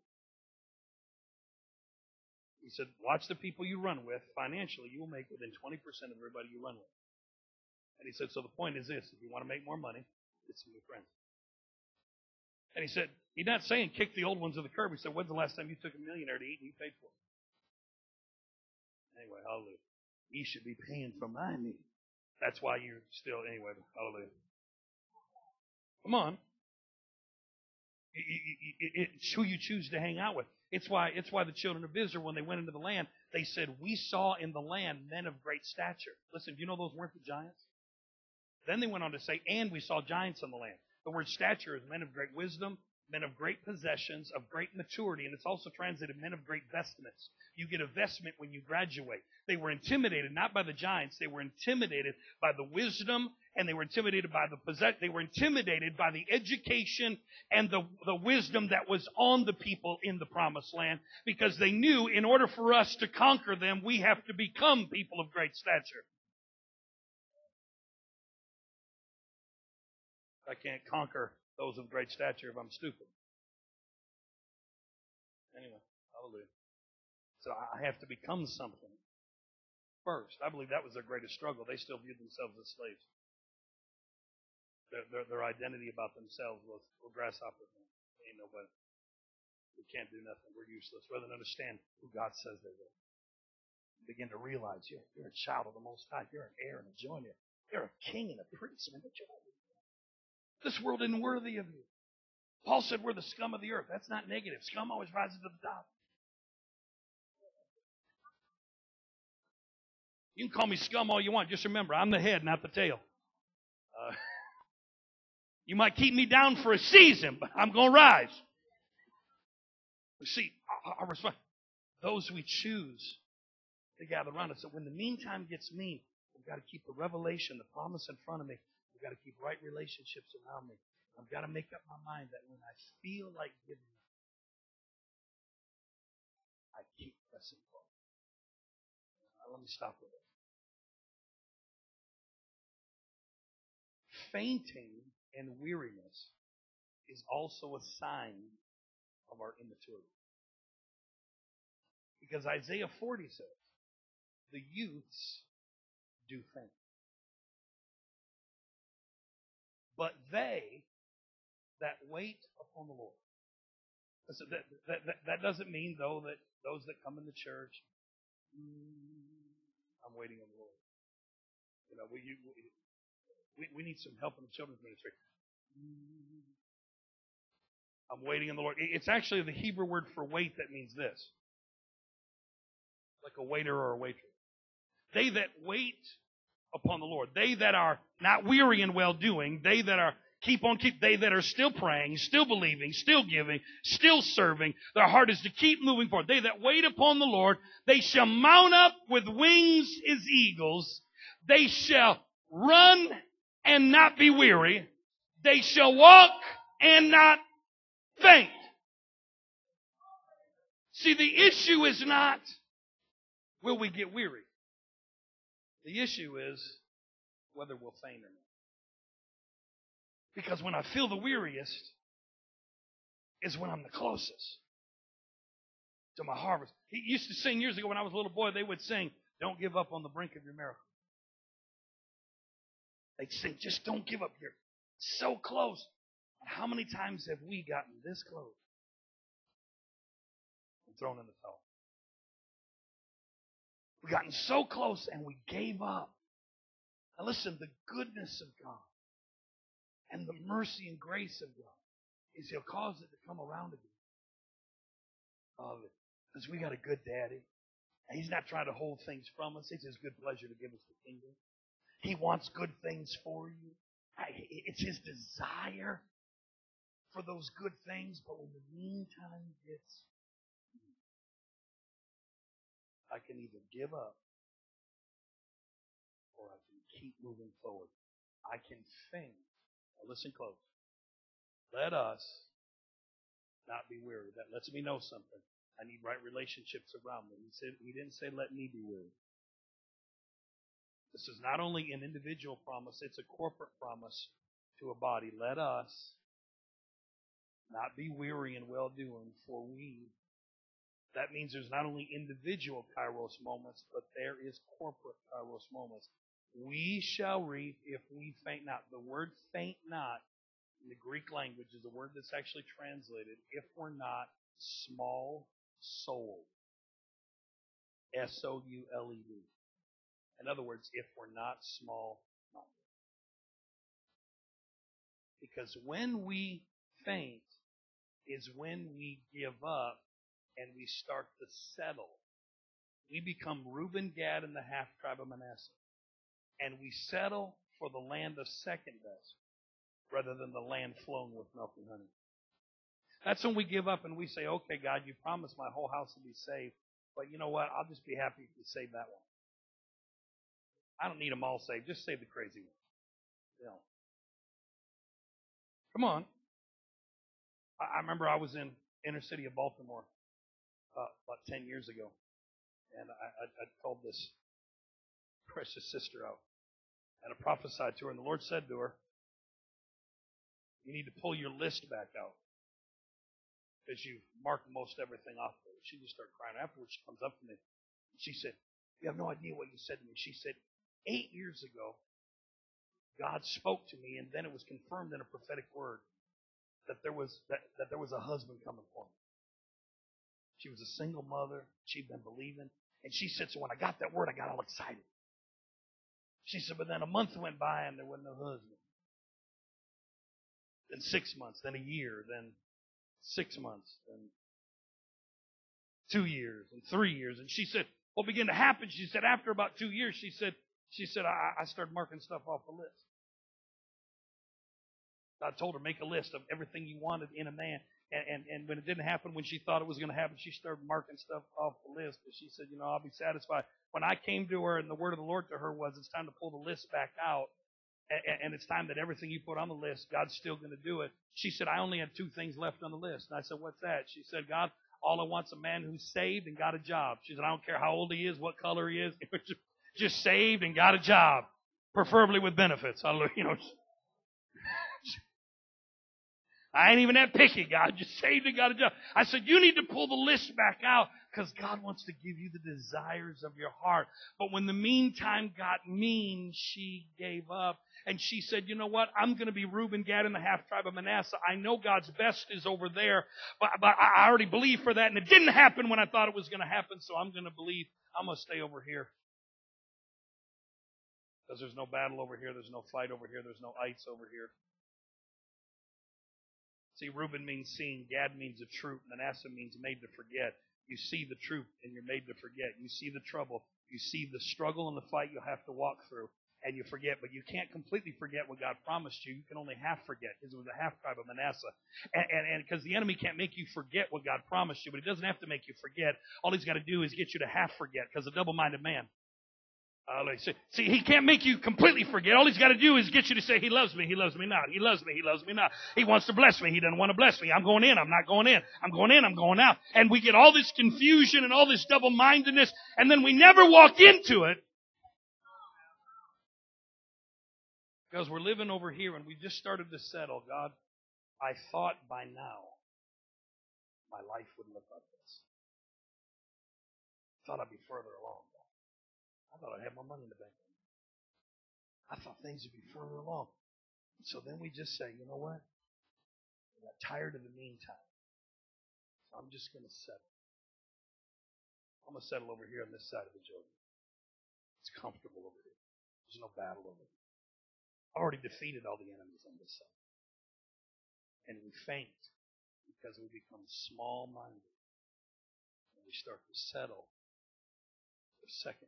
He said, watch the people you run with. Financially, you will make within 20% of everybody you run with. And he said, so the point is this. If you want to make more money, get some new friends. And he said, he's not saying kick the old ones to the curb. He said, when's the last time you took a millionaire to eat and you paid for it? Anyway, hallelujah. He should be paying for my meat. That's why you're still, anyway, hallelujah. Come on. It's who you choose to hang out with. It's why the children of Israel, when they went into the land, they said, we saw in the land men of great stature. Listen, do you know those weren't the giants? Then they went on to say, and we saw giants in the land. The word stature is men of great wisdom, men of great possessions, of great maturity, and it's also translated men of great vestments. You get a vestment when you graduate. They were intimidated not by the giants, they were intimidated by the wisdom, and they were intimidated by they were intimidated by the education and the wisdom that was on the people in the promised land, because they knew in order for us to conquer them, we have to become people of great stature. I can't conquer those of great stature if I'm stupid. Anyway, hallelujah. So I have to become something first. I believe that was their greatest struggle. They still viewed themselves as slaves. Their identity about themselves was, we're grasshoppers. Ain't nobody. We can't do nothing. We're useless. Rather than understand who God says they were. Begin to realize you're a child of the Most High. You're an heir and a joint heir. You're a king and a priest. This world isn't worthy of you. Paul said we're the scum of the earth. That's not negative. Scum always rises to the top. You can call me scum all you want. Just remember, I'm the head, not the tail. You might keep me down for a season, but I'm going to rise. You see, our response, those we choose to gather around us. So when the meantime gets mean, we've got to keep the revelation, the promise in front of me. We've got to keep right relationships around me. I've got to make up my mind that when I feel like giving up, I keep pressing forward. Let me stop with it. Fainting and weariness is also a sign of our immaturity. Because Isaiah 40 says, the youths do faint. But they that wait upon the Lord. Listen, that doesn't mean, though, that those that come in the church, I'm waiting on the Lord. You know, we need some help in the children's ministry. I'm waiting on the Lord. It's actually the Hebrew word for wait that means this. Like a waiter or a waitress. They that wait upon the Lord. They that are not weary in well-doing. They that are they that are still praying, still believing, still giving, still serving. Their heart is to keep moving forward. They that wait upon the Lord, they shall mount up with wings as eagles. They shall run and not be weary. They shall walk and not faint. See, the issue is not, will we get weary? The issue is whether we'll faint or not. Because when I feel the weariest is when I'm the closest to my harvest. He used to sing years ago when I was a little boy, they would sing, don't give up on the brink of your miracle. They'd sing, just don't give up. You're so close. And how many times have we gotten this close and thrown in the towel? We've gotten so close and we gave up. Now listen, the goodness of God and the mercy and grace of God is He'll cause it to come around again. Because we got a good daddy. And He's not trying to hold things from us. It's His good pleasure to give us the kingdom. He wants good things for you. It's His desire for those good things. But when the meantime gets, I can either give up or I can keep moving forward. I can faint. Now listen close. Let us not be weary. That lets me know something. I need right relationships around me. He didn't say, let me be weary. This is not only an individual promise, it's a corporate promise to a body. Let us not be weary in well-doing, for that means there's not only individual kairos moments, but there is corporate kairos moments. We shall reap if we faint not. The word faint not in the Greek language is a word that's actually translated, if we're not small-souled. S-O-U-L-E-D. In other words, if we're not small-minded. Because when we faint is when we give up and we start to settle. We become Reuben, Gad, and the half-tribe of Manasseh. And we settle for the land of second best rather than the land flowing with milk and honey. That's when we give up and we say, okay, God, you promised my whole house will be saved, but you know what? I'll just be happy if you save that one. I don't need them all saved. Just save the crazy one. You know. Come on. I remember I was in inner city of Baltimore about 10 years ago, and I told this precious sister out, and I prophesied to her, and the Lord said to her, you need to pull your list back out because you've marked most everything off there. She just started crying. Afterwards, she comes up to me, and she said, you have no idea what you said to me. She said, 8 years ago, God spoke to me, and then it was confirmed in a prophetic word that there was a husband coming for me. She was a single mother. She'd been believing. And she said, so when I got that word, I got all excited. She said, but then a month went by and there wasn't no husband. Then 6 months, then a year, then 6 months, then 2 years, and 3 years. And she said, what began to happen? She said, after about 2 years, she said, I started marking stuff off the list. God told her, make a list of everything you wanted in a man. And when it didn't happen, when she thought it was going to happen, she started marking stuff off the list. But she said, I'll be satisfied. When I came to her and the word of the Lord to her was, it's time to pull the list back out. And it's time that everything you put on the list, God's still going to do it. She said, I only had 2 things left on the list. And I said, what's that? She said, God, all I want's a man who's saved and got a job. She said, I don't care how old he is, what color he is. Just saved and got a job. Preferably with benefits. I ain't even that picky, God. Just saved and got a job. I said, you need to pull the list back out because God wants to give you the desires of your heart. But when the meantime got mean, she gave up. And she said, you know what? I'm going to be Reuben, Gad, and the half-tribe of Manasseh. I know God's best is over there, but I already believe for that. And it didn't happen when I thought it was going to happen, so I'm going to believe I'm going to stay over here. Because there's no battle over here. There's no fight over here. There's no ites over here. See, Reuben means seen. Gad means the truth. Manasseh means made to forget. You see the truth and you're made to forget. You see the trouble. You see the struggle and the fight you'll have to walk through. And you forget, but you can't completely forget what God promised you. You can only half forget because it was a half tribe of Manasseh. And because the enemy can't make you forget what God promised you, but he doesn't have to make you forget. All he's got to do is get you to half forget because a double-minded man. See, he can't make you completely forget. All he's got to do is get you to say, he loves me, he loves me not. He loves me, he loves me not. He wants to bless me, he doesn't want to bless me. I'm going in, I'm not going in. I'm going in, I'm going out. And we get all this confusion and all this double-mindedness, and then we never walk into it because we're living over here and we just started to settle. God, I thought by now my life would look like this. I thought I'd be further along. I thought I'd have more money in the bank. I thought things would be further along. So then we just say, you know what? I got tired of the meantime. So I'm just going to settle. I'm going to settle over here on this side of the Jordan. It's comfortable over here. There's no battle over here. I already defeated all the enemies on this side. And we faint because we become small-minded. And we start to settle for second.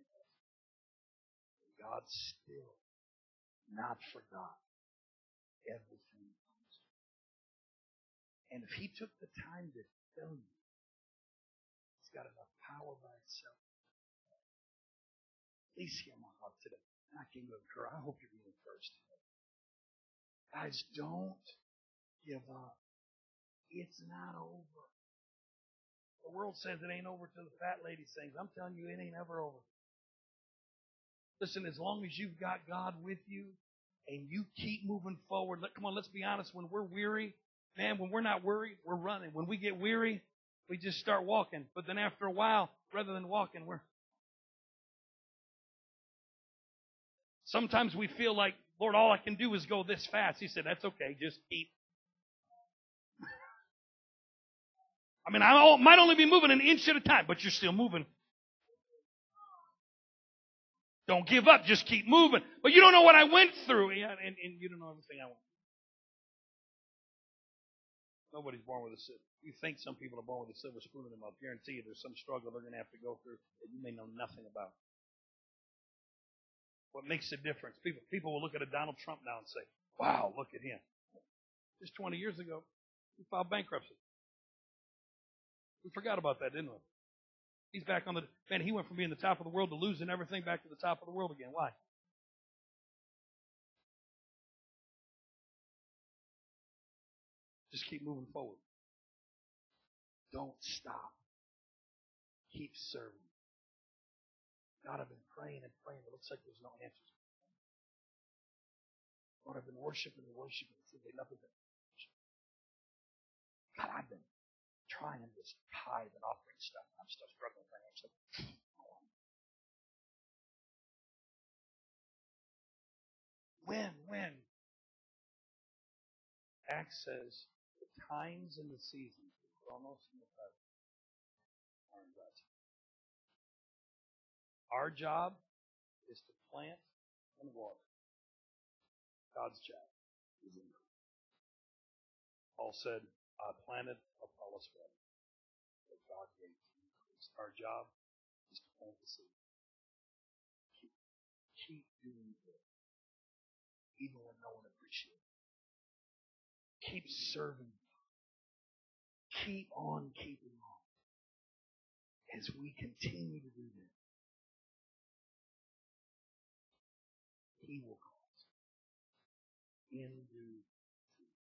God still not forgot everything. And if he took the time to tell you, it's got enough power by itself. Please hear my heart today. And I can go encourage. I hope you're being encouraged today. Guys, don't give up. It's not over. The world says it ain't over till the fat lady sings. I'm telling you, it ain't ever over. Listen, as long as you've got God with you and you keep moving forward, come on, let's be honest. When we're weary, man, when we're not worried, we're running. When we get weary, we just start walking. But then after a while, rather than walking, sometimes we feel like, Lord, all I can do is go this fast. He said, that's okay, just keep. I mean, I might only be moving an inch at a time, but you're still moving. Don't give up. Just keep moving. But you don't know what I went through. And you don't know everything I went through. Nobody's born with a silver. You think some people are born with a silver spoon in their mouth. Guarantee you there's some struggle they're going to have to go through that you may know nothing about. What makes a difference? People will look at a Donald Trump now and say, wow, look at him. Just 20 years ago, he filed bankruptcy. We forgot about that, didn't we? He's back on he went from being the top of the world to losing everything back to the top of the world again. Why? Just keep moving forward. Don't stop. Keep serving. God, I've been praying and praying. It looks like there's no answers. Lord, I've been worshiping and worshiping. It seems like nothing but worship. God, I've been trying this tithe and offering stuff. I'm still struggling financially. When? Acts says the times and the seasons, the chronos and the kairos, are in God's hands. Our job is to plant and water. God's job is increase. Paul said, I planted, Apollos watered, but God gave increase. Our job is to plant the seed. Keep doing good, even when no one appreciates it. Keep serving. Keep on keeping on. As we continue to do that, He will cause in due season.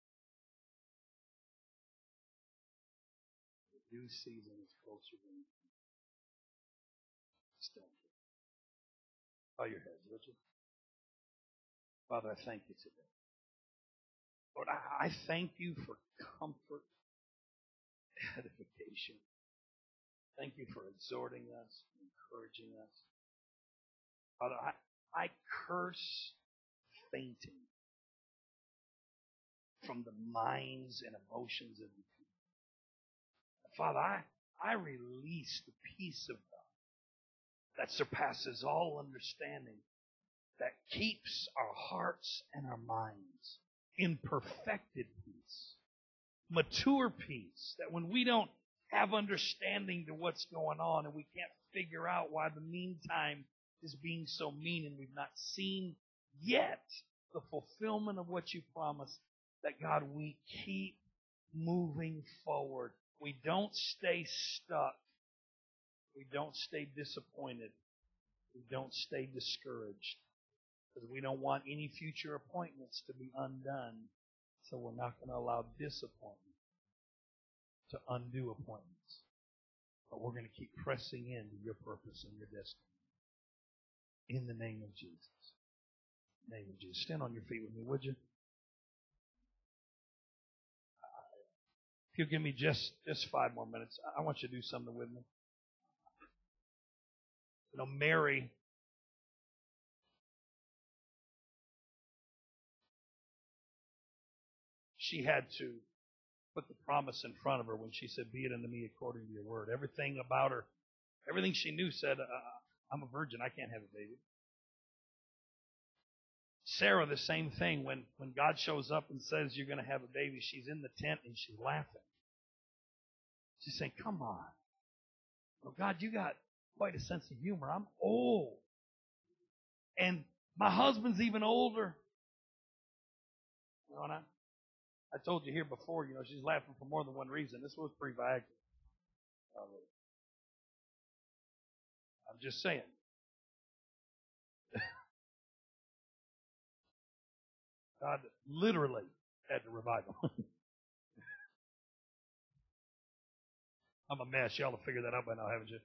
The due season is closer than still. Bow your heads, would you? Father, I thank you today. Lord, I thank you for comfort, edification. Thank you for exhorting us, encouraging us. Father, I curse fainting from the minds and emotions of your people. Father, I release the peace of God that surpasses all understanding, that keeps our hearts and our minds in perfected peace, mature peace, that when we don't have understanding to what's going on and we can't figure out why the meantime is being so mean and we've not seen yet the fulfillment of what you promised, that God, we keep moving forward. We don't stay stuck. We don't stay disappointed. We don't stay discouraged. Because we don't want any future appointments to be undone. So we're not going to allow disappointment to undo appointments. But we're going to keep pressing into your purpose and your destiny. In the name of Jesus. In the name of Jesus. Stand on your feet with me, would you? If you'll give me just 5 more minutes, I want you to do something with me. You know, Mary, she had to put the promise in front of her when she said, "Be it unto me according to your word." Everything about her, everything she knew said, "I'm a virgin, I can't have a baby." Sarah, the same thing. When God shows up and says you're going to have a baby, she's in the tent and she's laughing. She's saying, "Come on. Oh, God, you got quite a sense of humor. I'm old. And my husband's even older." You know, and I told you here before, you know, she's laughing for more than one reason. This was pre-Viagra. I'm just saying. God literally had to revive him. I'm a mess. Y'all have figured that out by now, haven't you?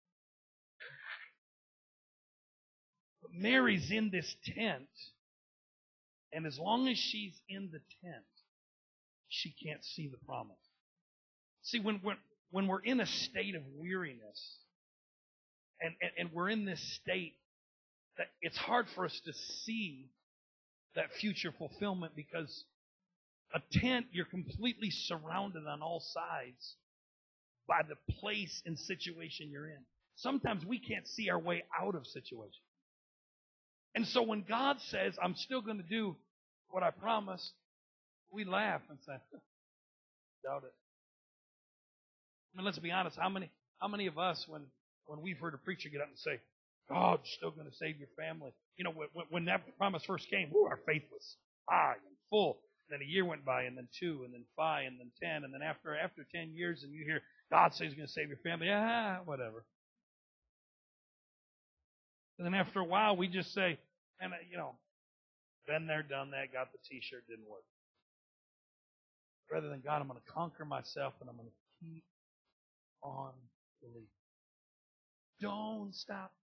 But Mary's in this tent, and as long as she's in the tent, she can't see the promise. See, when we're in a state of weariness, and we're in this state that it's hard for us to see that future fulfillment, because a tent, you're completely surrounded on all sides by the place and situation you're in. Sometimes we can't see our way out of situations. And so when God says, "I'm still going to do what I promised," we laugh and say, "Doubt it." I mean, let's be honest. How many of us, when we've heard a preacher get up and say, "God's still going to save your family," you know, when that promise first came, our faith was high and full. And then a year went by, and then 2, and then 5, and then 10, and then after 10 years, and you hear God says He's going to save your family, whatever. And then after a while, we just say, and you know, been there, done that, got the T-shirt, didn't work. Rather than, "God, I'm going to conquer myself, and I'm going to keep on believing." Don't stop.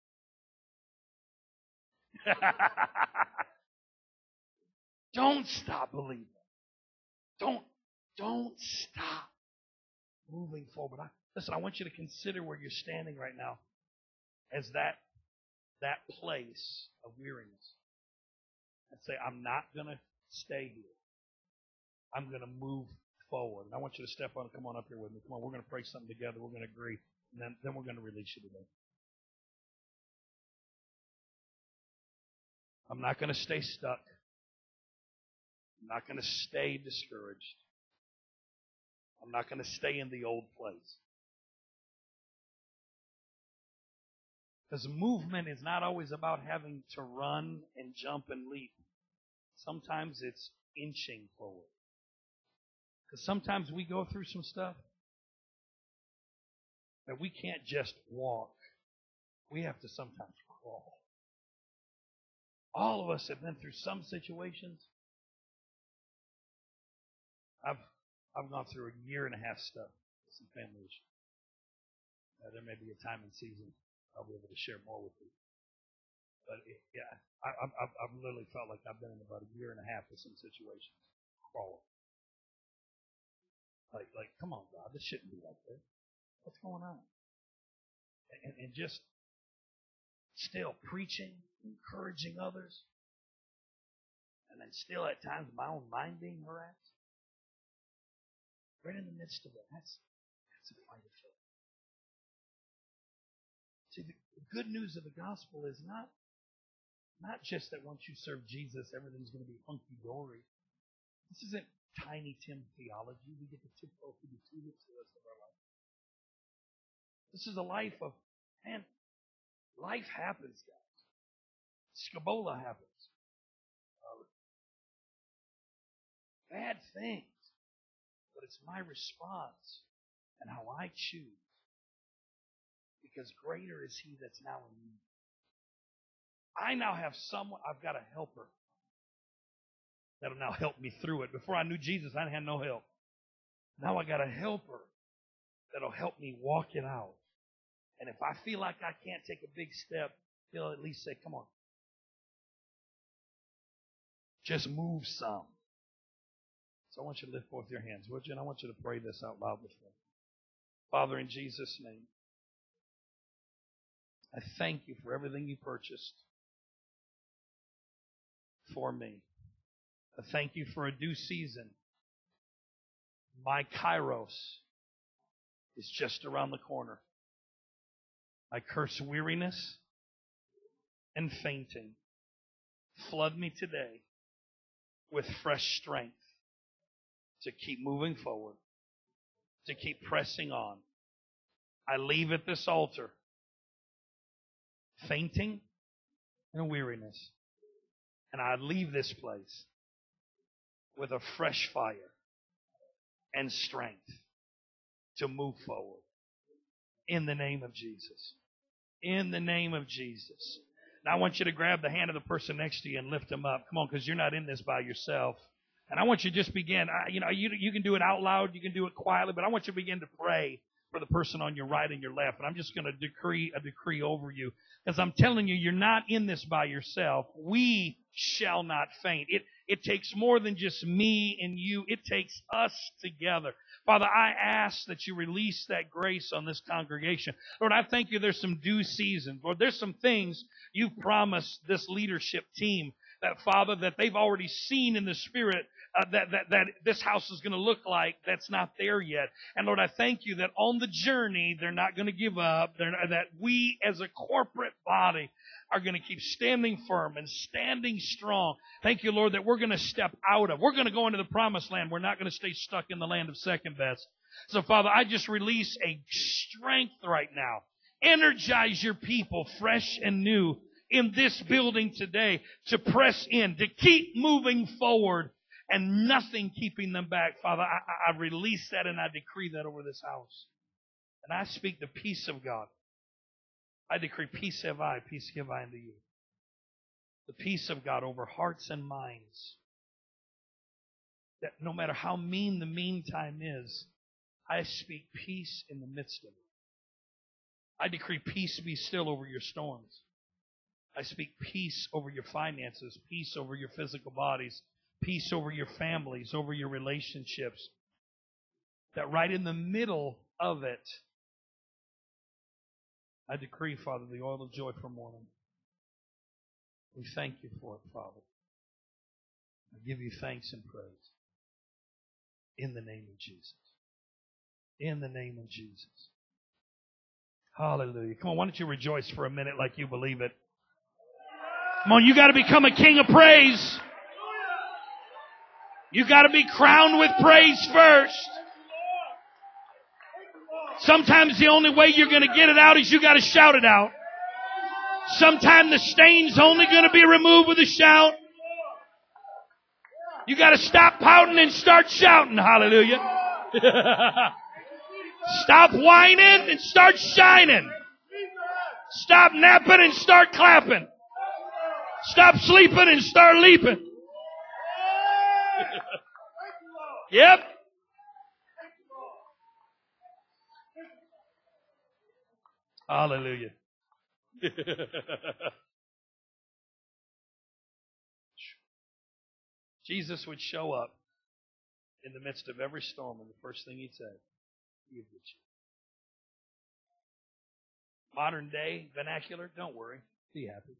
Don't stop believing. Don't stop moving forward. Listen, I want you to consider where you're standing right now as that place of weariness. And say, "I'm not going to stay here. I'm going to move forward." And I want you to step on and come on up here with me. Come on, we're going to pray something together. We're going to agree. And then we're going to release you today. I'm not going to stay stuck. I'm not going to stay discouraged. I'm not going to stay in the old place. Because movement is not always about having to run and jump and leap. Sometimes it's inching forward. Because sometimes we go through some stuff that we can't just walk. We have to sometimes crawl. All of us have been through some situations. I've gone through a year and a half stuff with some family issues. There may be a time and season I'll be able to share more with you. But I've literally felt like I've been in about a year and a half with some situations. crawling. Like, come on, God, this shouldn't be like this. What's going on? And just still preaching, encouraging others, and then still at times my own mind being harassed. Right in the midst of it, that's a fight of faith. See, the good news of the gospel is not just that once you serve Jesus, everything's going to be hunky-dory. This isn't Tiny Tim theology. We get to tiptoe through the tulips the rest of our life. This is a life of, man, life happens, guys. Scabola happens. Bad things. But it's my response and how I choose. Because greater is He that's now in me. I now have someone, I've got a helper that'll now help me through it. Before I knew Jesus, I had no help. Now I got a helper that'll help me walk it out. And if I feel like I can't take a big step, He'll at least say, come on. Just move some. So I want you to lift forth your hands, would you? And I want you to pray this out loud with me. Father, in Jesus' name, I thank you for everything you purchased for me. I thank you for a due season. My Kairos is just around the corner. I curse weariness and fainting. Flood me today with fresh strength to keep moving forward, to keep pressing on. I leave at this altar fainting and weariness. And I leave this place with a fresh fire and strength to move forward. In the name of Jesus. In the name of Jesus. Now I want you to grab the hand of the person next to you and lift them up. Come on, because you're not in this by yourself. And I want you to just begin. You can do it out loud. You can do it quietly. But I want you to begin to pray for the person on your right and your left. And I'm just going to decree a decree over you. Because I'm telling you, you're not in this by yourself. We shall not faint. It takes more than just me and you. It takes us together. Father, I ask that you release that grace on this congregation. Lord, I thank you there's some due season. Lord, there's some things you've promised this leadership team that, Father, that they've already seen in the Spirit that this house is going to look like. That's not there yet. And Lord, I thank you that on the journey, they're not going to give up. That we as a corporate body are going to keep standing firm and standing strong. Thank you, Lord, that we're going to step out of. We're going to go into the promised land. We're not going to stay stuck in the land of second best. So, Father, I just release a strength right now. Energize your people fresh and new in this building today to press in, to keep moving forward and nothing keeping them back. Father, I release that and I decree that over this house. And I speak the peace of God. I decree peace have I, peace give I unto you. The peace of God over hearts and minds. That no matter how mean the meantime is, I speak peace in the midst of it. I decree peace be still over your storms. I speak peace over your finances, peace over your physical bodies, peace over your families, over your relationships. That right in the middle of it, I decree, Father, the oil of joy for mourning. We thank you for it, Father. I give you thanks and praise. In the name of Jesus. In the name of Jesus. Hallelujah. Come on, why don't you rejoice for a minute like you believe it? Come on, you got to become a king of praise. You got to be crowned with praise first. Sometimes the only way you're going to get it out is you got to shout it out. Sometimes the stain's only going to be removed with a shout. You got to stop pouting and start shouting. Hallelujah. Stop whining and start shining. Stop napping and start clapping. Stop sleeping and start leaping. Yep. Hallelujah. Jesus would show up in the midst of every storm, and the first thing he'd say, "You get you." Modern day vernacular, don't worry, be happy.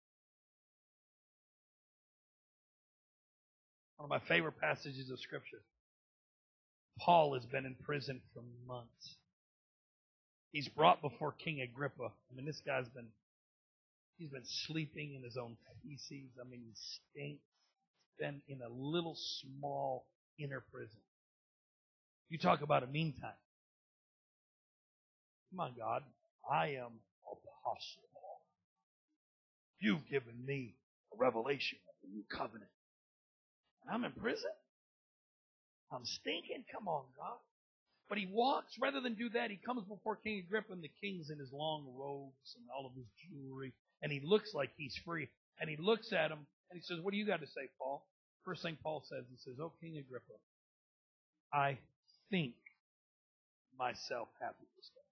One of my favorite passages of Scripture. Paul has been in prison for months. He's brought before King Agrippa. I mean, this guy's he's been sleeping in his own feces. I mean, he stinks. He's been in a little small inner prison. You talk about a mean time. Come on, God. I am Apostle Paul. You've given me a revelation of the new covenant. I'm in prison? I'm stinking? Come on, God. But he walks, rather than do that, he comes before King Agrippa, and the king's in his long robes and all of his jewelry, and he looks like he's free. And he looks at him, and he says, "What do you got to say, Paul?" First thing Paul says, he says, "Oh, King Agrippa, I think myself happy this day."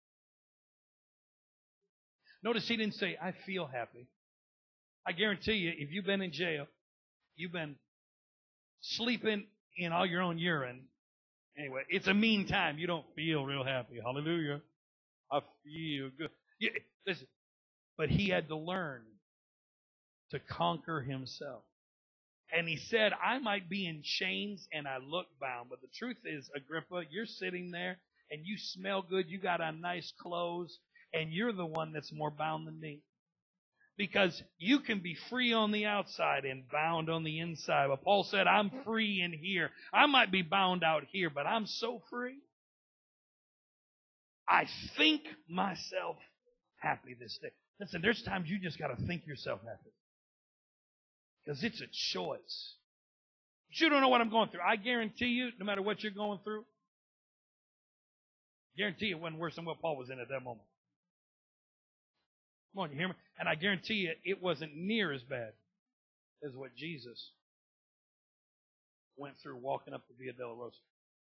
Notice he didn't say, "I feel happy." I guarantee you, if you've been in jail, you've been sleeping in all your own urine. Anyway, it's a mean time. You don't feel real happy. Hallelujah. I feel good. Yeah, listen, but he had to learn to conquer himself. And he said, "I might be in chains and I look bound." But the truth is, Agrippa, you're sitting there and you smell good. You got on nice clothes, and you're the one that's more bound than me. Because you can be free on the outside and bound on the inside. But Paul said, "I'm free in here. I might be bound out here, but I'm so free. I think myself happy this day." Listen, there's times you just got to think yourself happy. Because it's a choice. You don't know what I'm going through. I guarantee you, no matter what you're going through, guarantee it wasn't worse than what Paul was in at that moment. Come on, you hear me? And I guarantee you, it wasn't near as bad as what Jesus went through walking up the Via Dolorosa.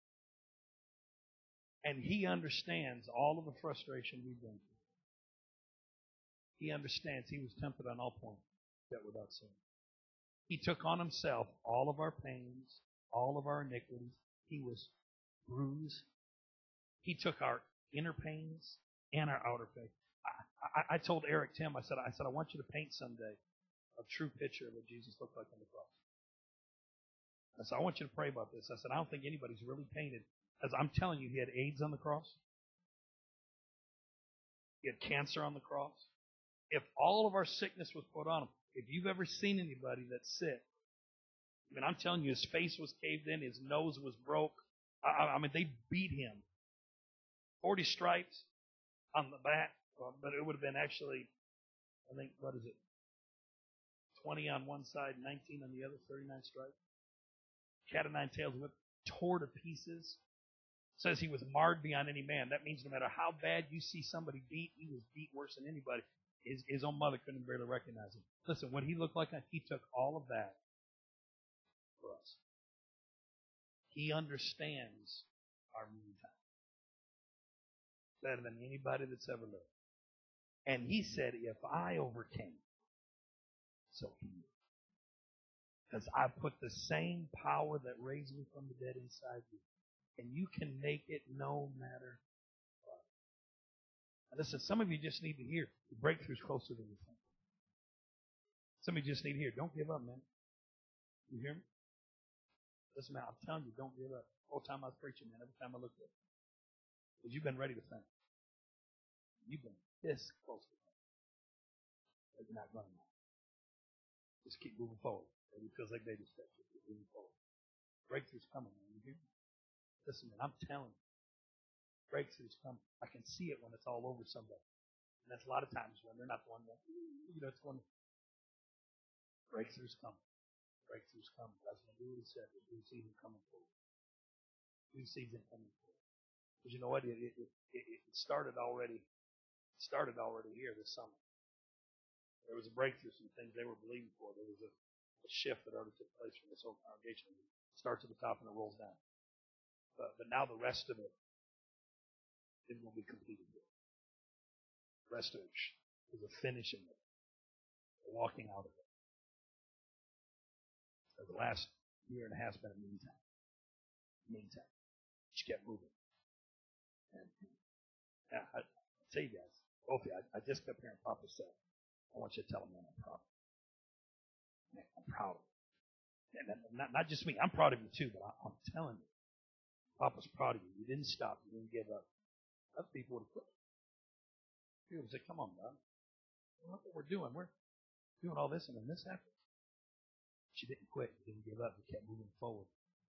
And he understands all of the frustration we've been through. He understands he was tempted on all points, yet without sin. He took on himself all of our pains, all of our iniquities. He was bruised. He took our inner pains and our outer pains. I told Eric Tim, I said, I want you to paint someday a true picture of what Jesus looked like on the cross. I said, I want you to pray about this. I said, I don't think anybody's really painted. As I'm telling you, he had AIDS on the cross. He had cancer on the cross. If all of our sickness was put on him, if you've ever seen anybody that's sick, I mean, I'm telling you, his face was caved in, his nose was broke. I mean, they beat him. 40 stripes on the back, but it would have been actually, I think, 20 on one side, 19 on the other, 39 stripes. Cat o' nine tails, whipped, tore to pieces. Says he was marred beyond any man. That means no matter how bad you see somebody beat, he was beat worse than anybody. His own mother couldn't barely recognize him. Listen, what he looked like, he took all of that for us. He understands our meantime better than anybody that's ever lived. And he said, if I overcame, so can you. Because I put the same power that raised me from the dead inside you. And you can make it no matter what. Now listen, some of you just need to hear the breakthrough's closer than you think. Some of you just need to hear, don't give up, man. You hear me? Listen, man, I'm telling you, don't give up. The whole time I was preaching, man, every time I looked at you. Because you've been ready to faint. You've been this close to faint. But you're not running now. Just keep moving forward. It feels like baby steps. Just keep moving forward. Breakthrough's coming, man. You hear me? Listen, man, I'm telling you. Breakthrough's coming. I can see it when it's all over somebody. And that's a lot of times when they're not the one that, it's one. Breakthrough's coming. Breakthrough's coming. God's going to do what he said. There's new season coming forward. New season coming forward. Because you know what? It started already. It started already here this summer. There was a breakthrough, some things they were believing for. There was a shift that already took place from this whole congregation. It starts at the top and it rolls down. But now the rest of it is going to be completed here. The rest of it is a finishing of it. A walking out of it. So the last year and a half has been a meantime. Meantime, she kept moving. And I tell you guys, both of you, I just kept hearing Papa say, I want you to tell him, man, I'm proud. Man, I'm proud of him. And not just me, I'm proud of you too, but I'm telling you, Papa's proud of you. You didn't stop. You didn't give up. Other people would have quit. People would say, come on, God. Look what we're doing. We're doing all this, and then this happened. She didn't quit. She didn't give up. She kept moving forward.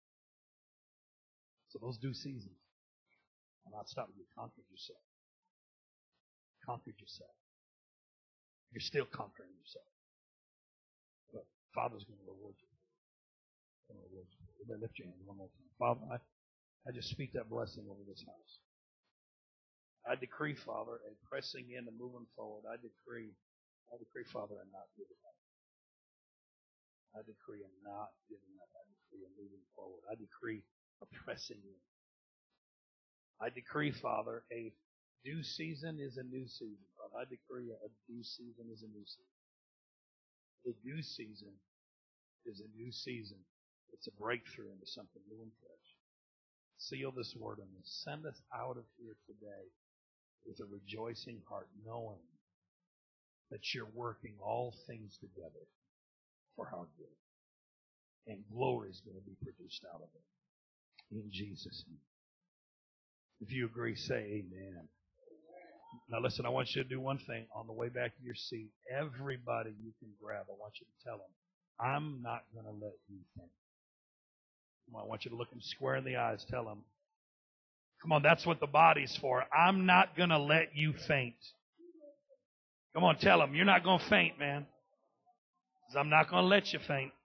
So those due seasons are not stopping. You conquered yourself. Conquered yourself. You're still conquering yourself. But Father's going to reward you. Going to reward you. You better lift your hand one more time. Father, I just speak that blessing over this house. I decree, Father, a pressing in and moving forward. I decree, Father, a not giving up. I decree a not giving up. I decree a moving forward. I decree a pressing in. I decree, Father, a due season is a new season. Father, I decree a due season is a new season. A due season is a new season. It's a breakthrough into something new and fresh. Seal this word on us. Send us out of here today with a rejoicing heart, knowing that you're working all things together for our good. And glory is going to be produced out of it. In Jesus' name. If you agree, say amen. Now listen, I want you to do one thing. On the way back to your seat, everybody you can grab, I want you to tell them, I'm not going to let you faint. Come on, I want you to look them square in the eyes. Tell them, come on, that's what the body's for. I'm not going to let you faint. Come on, tell them, you're not going to faint, man. 'Cause I'm not going to let you faint.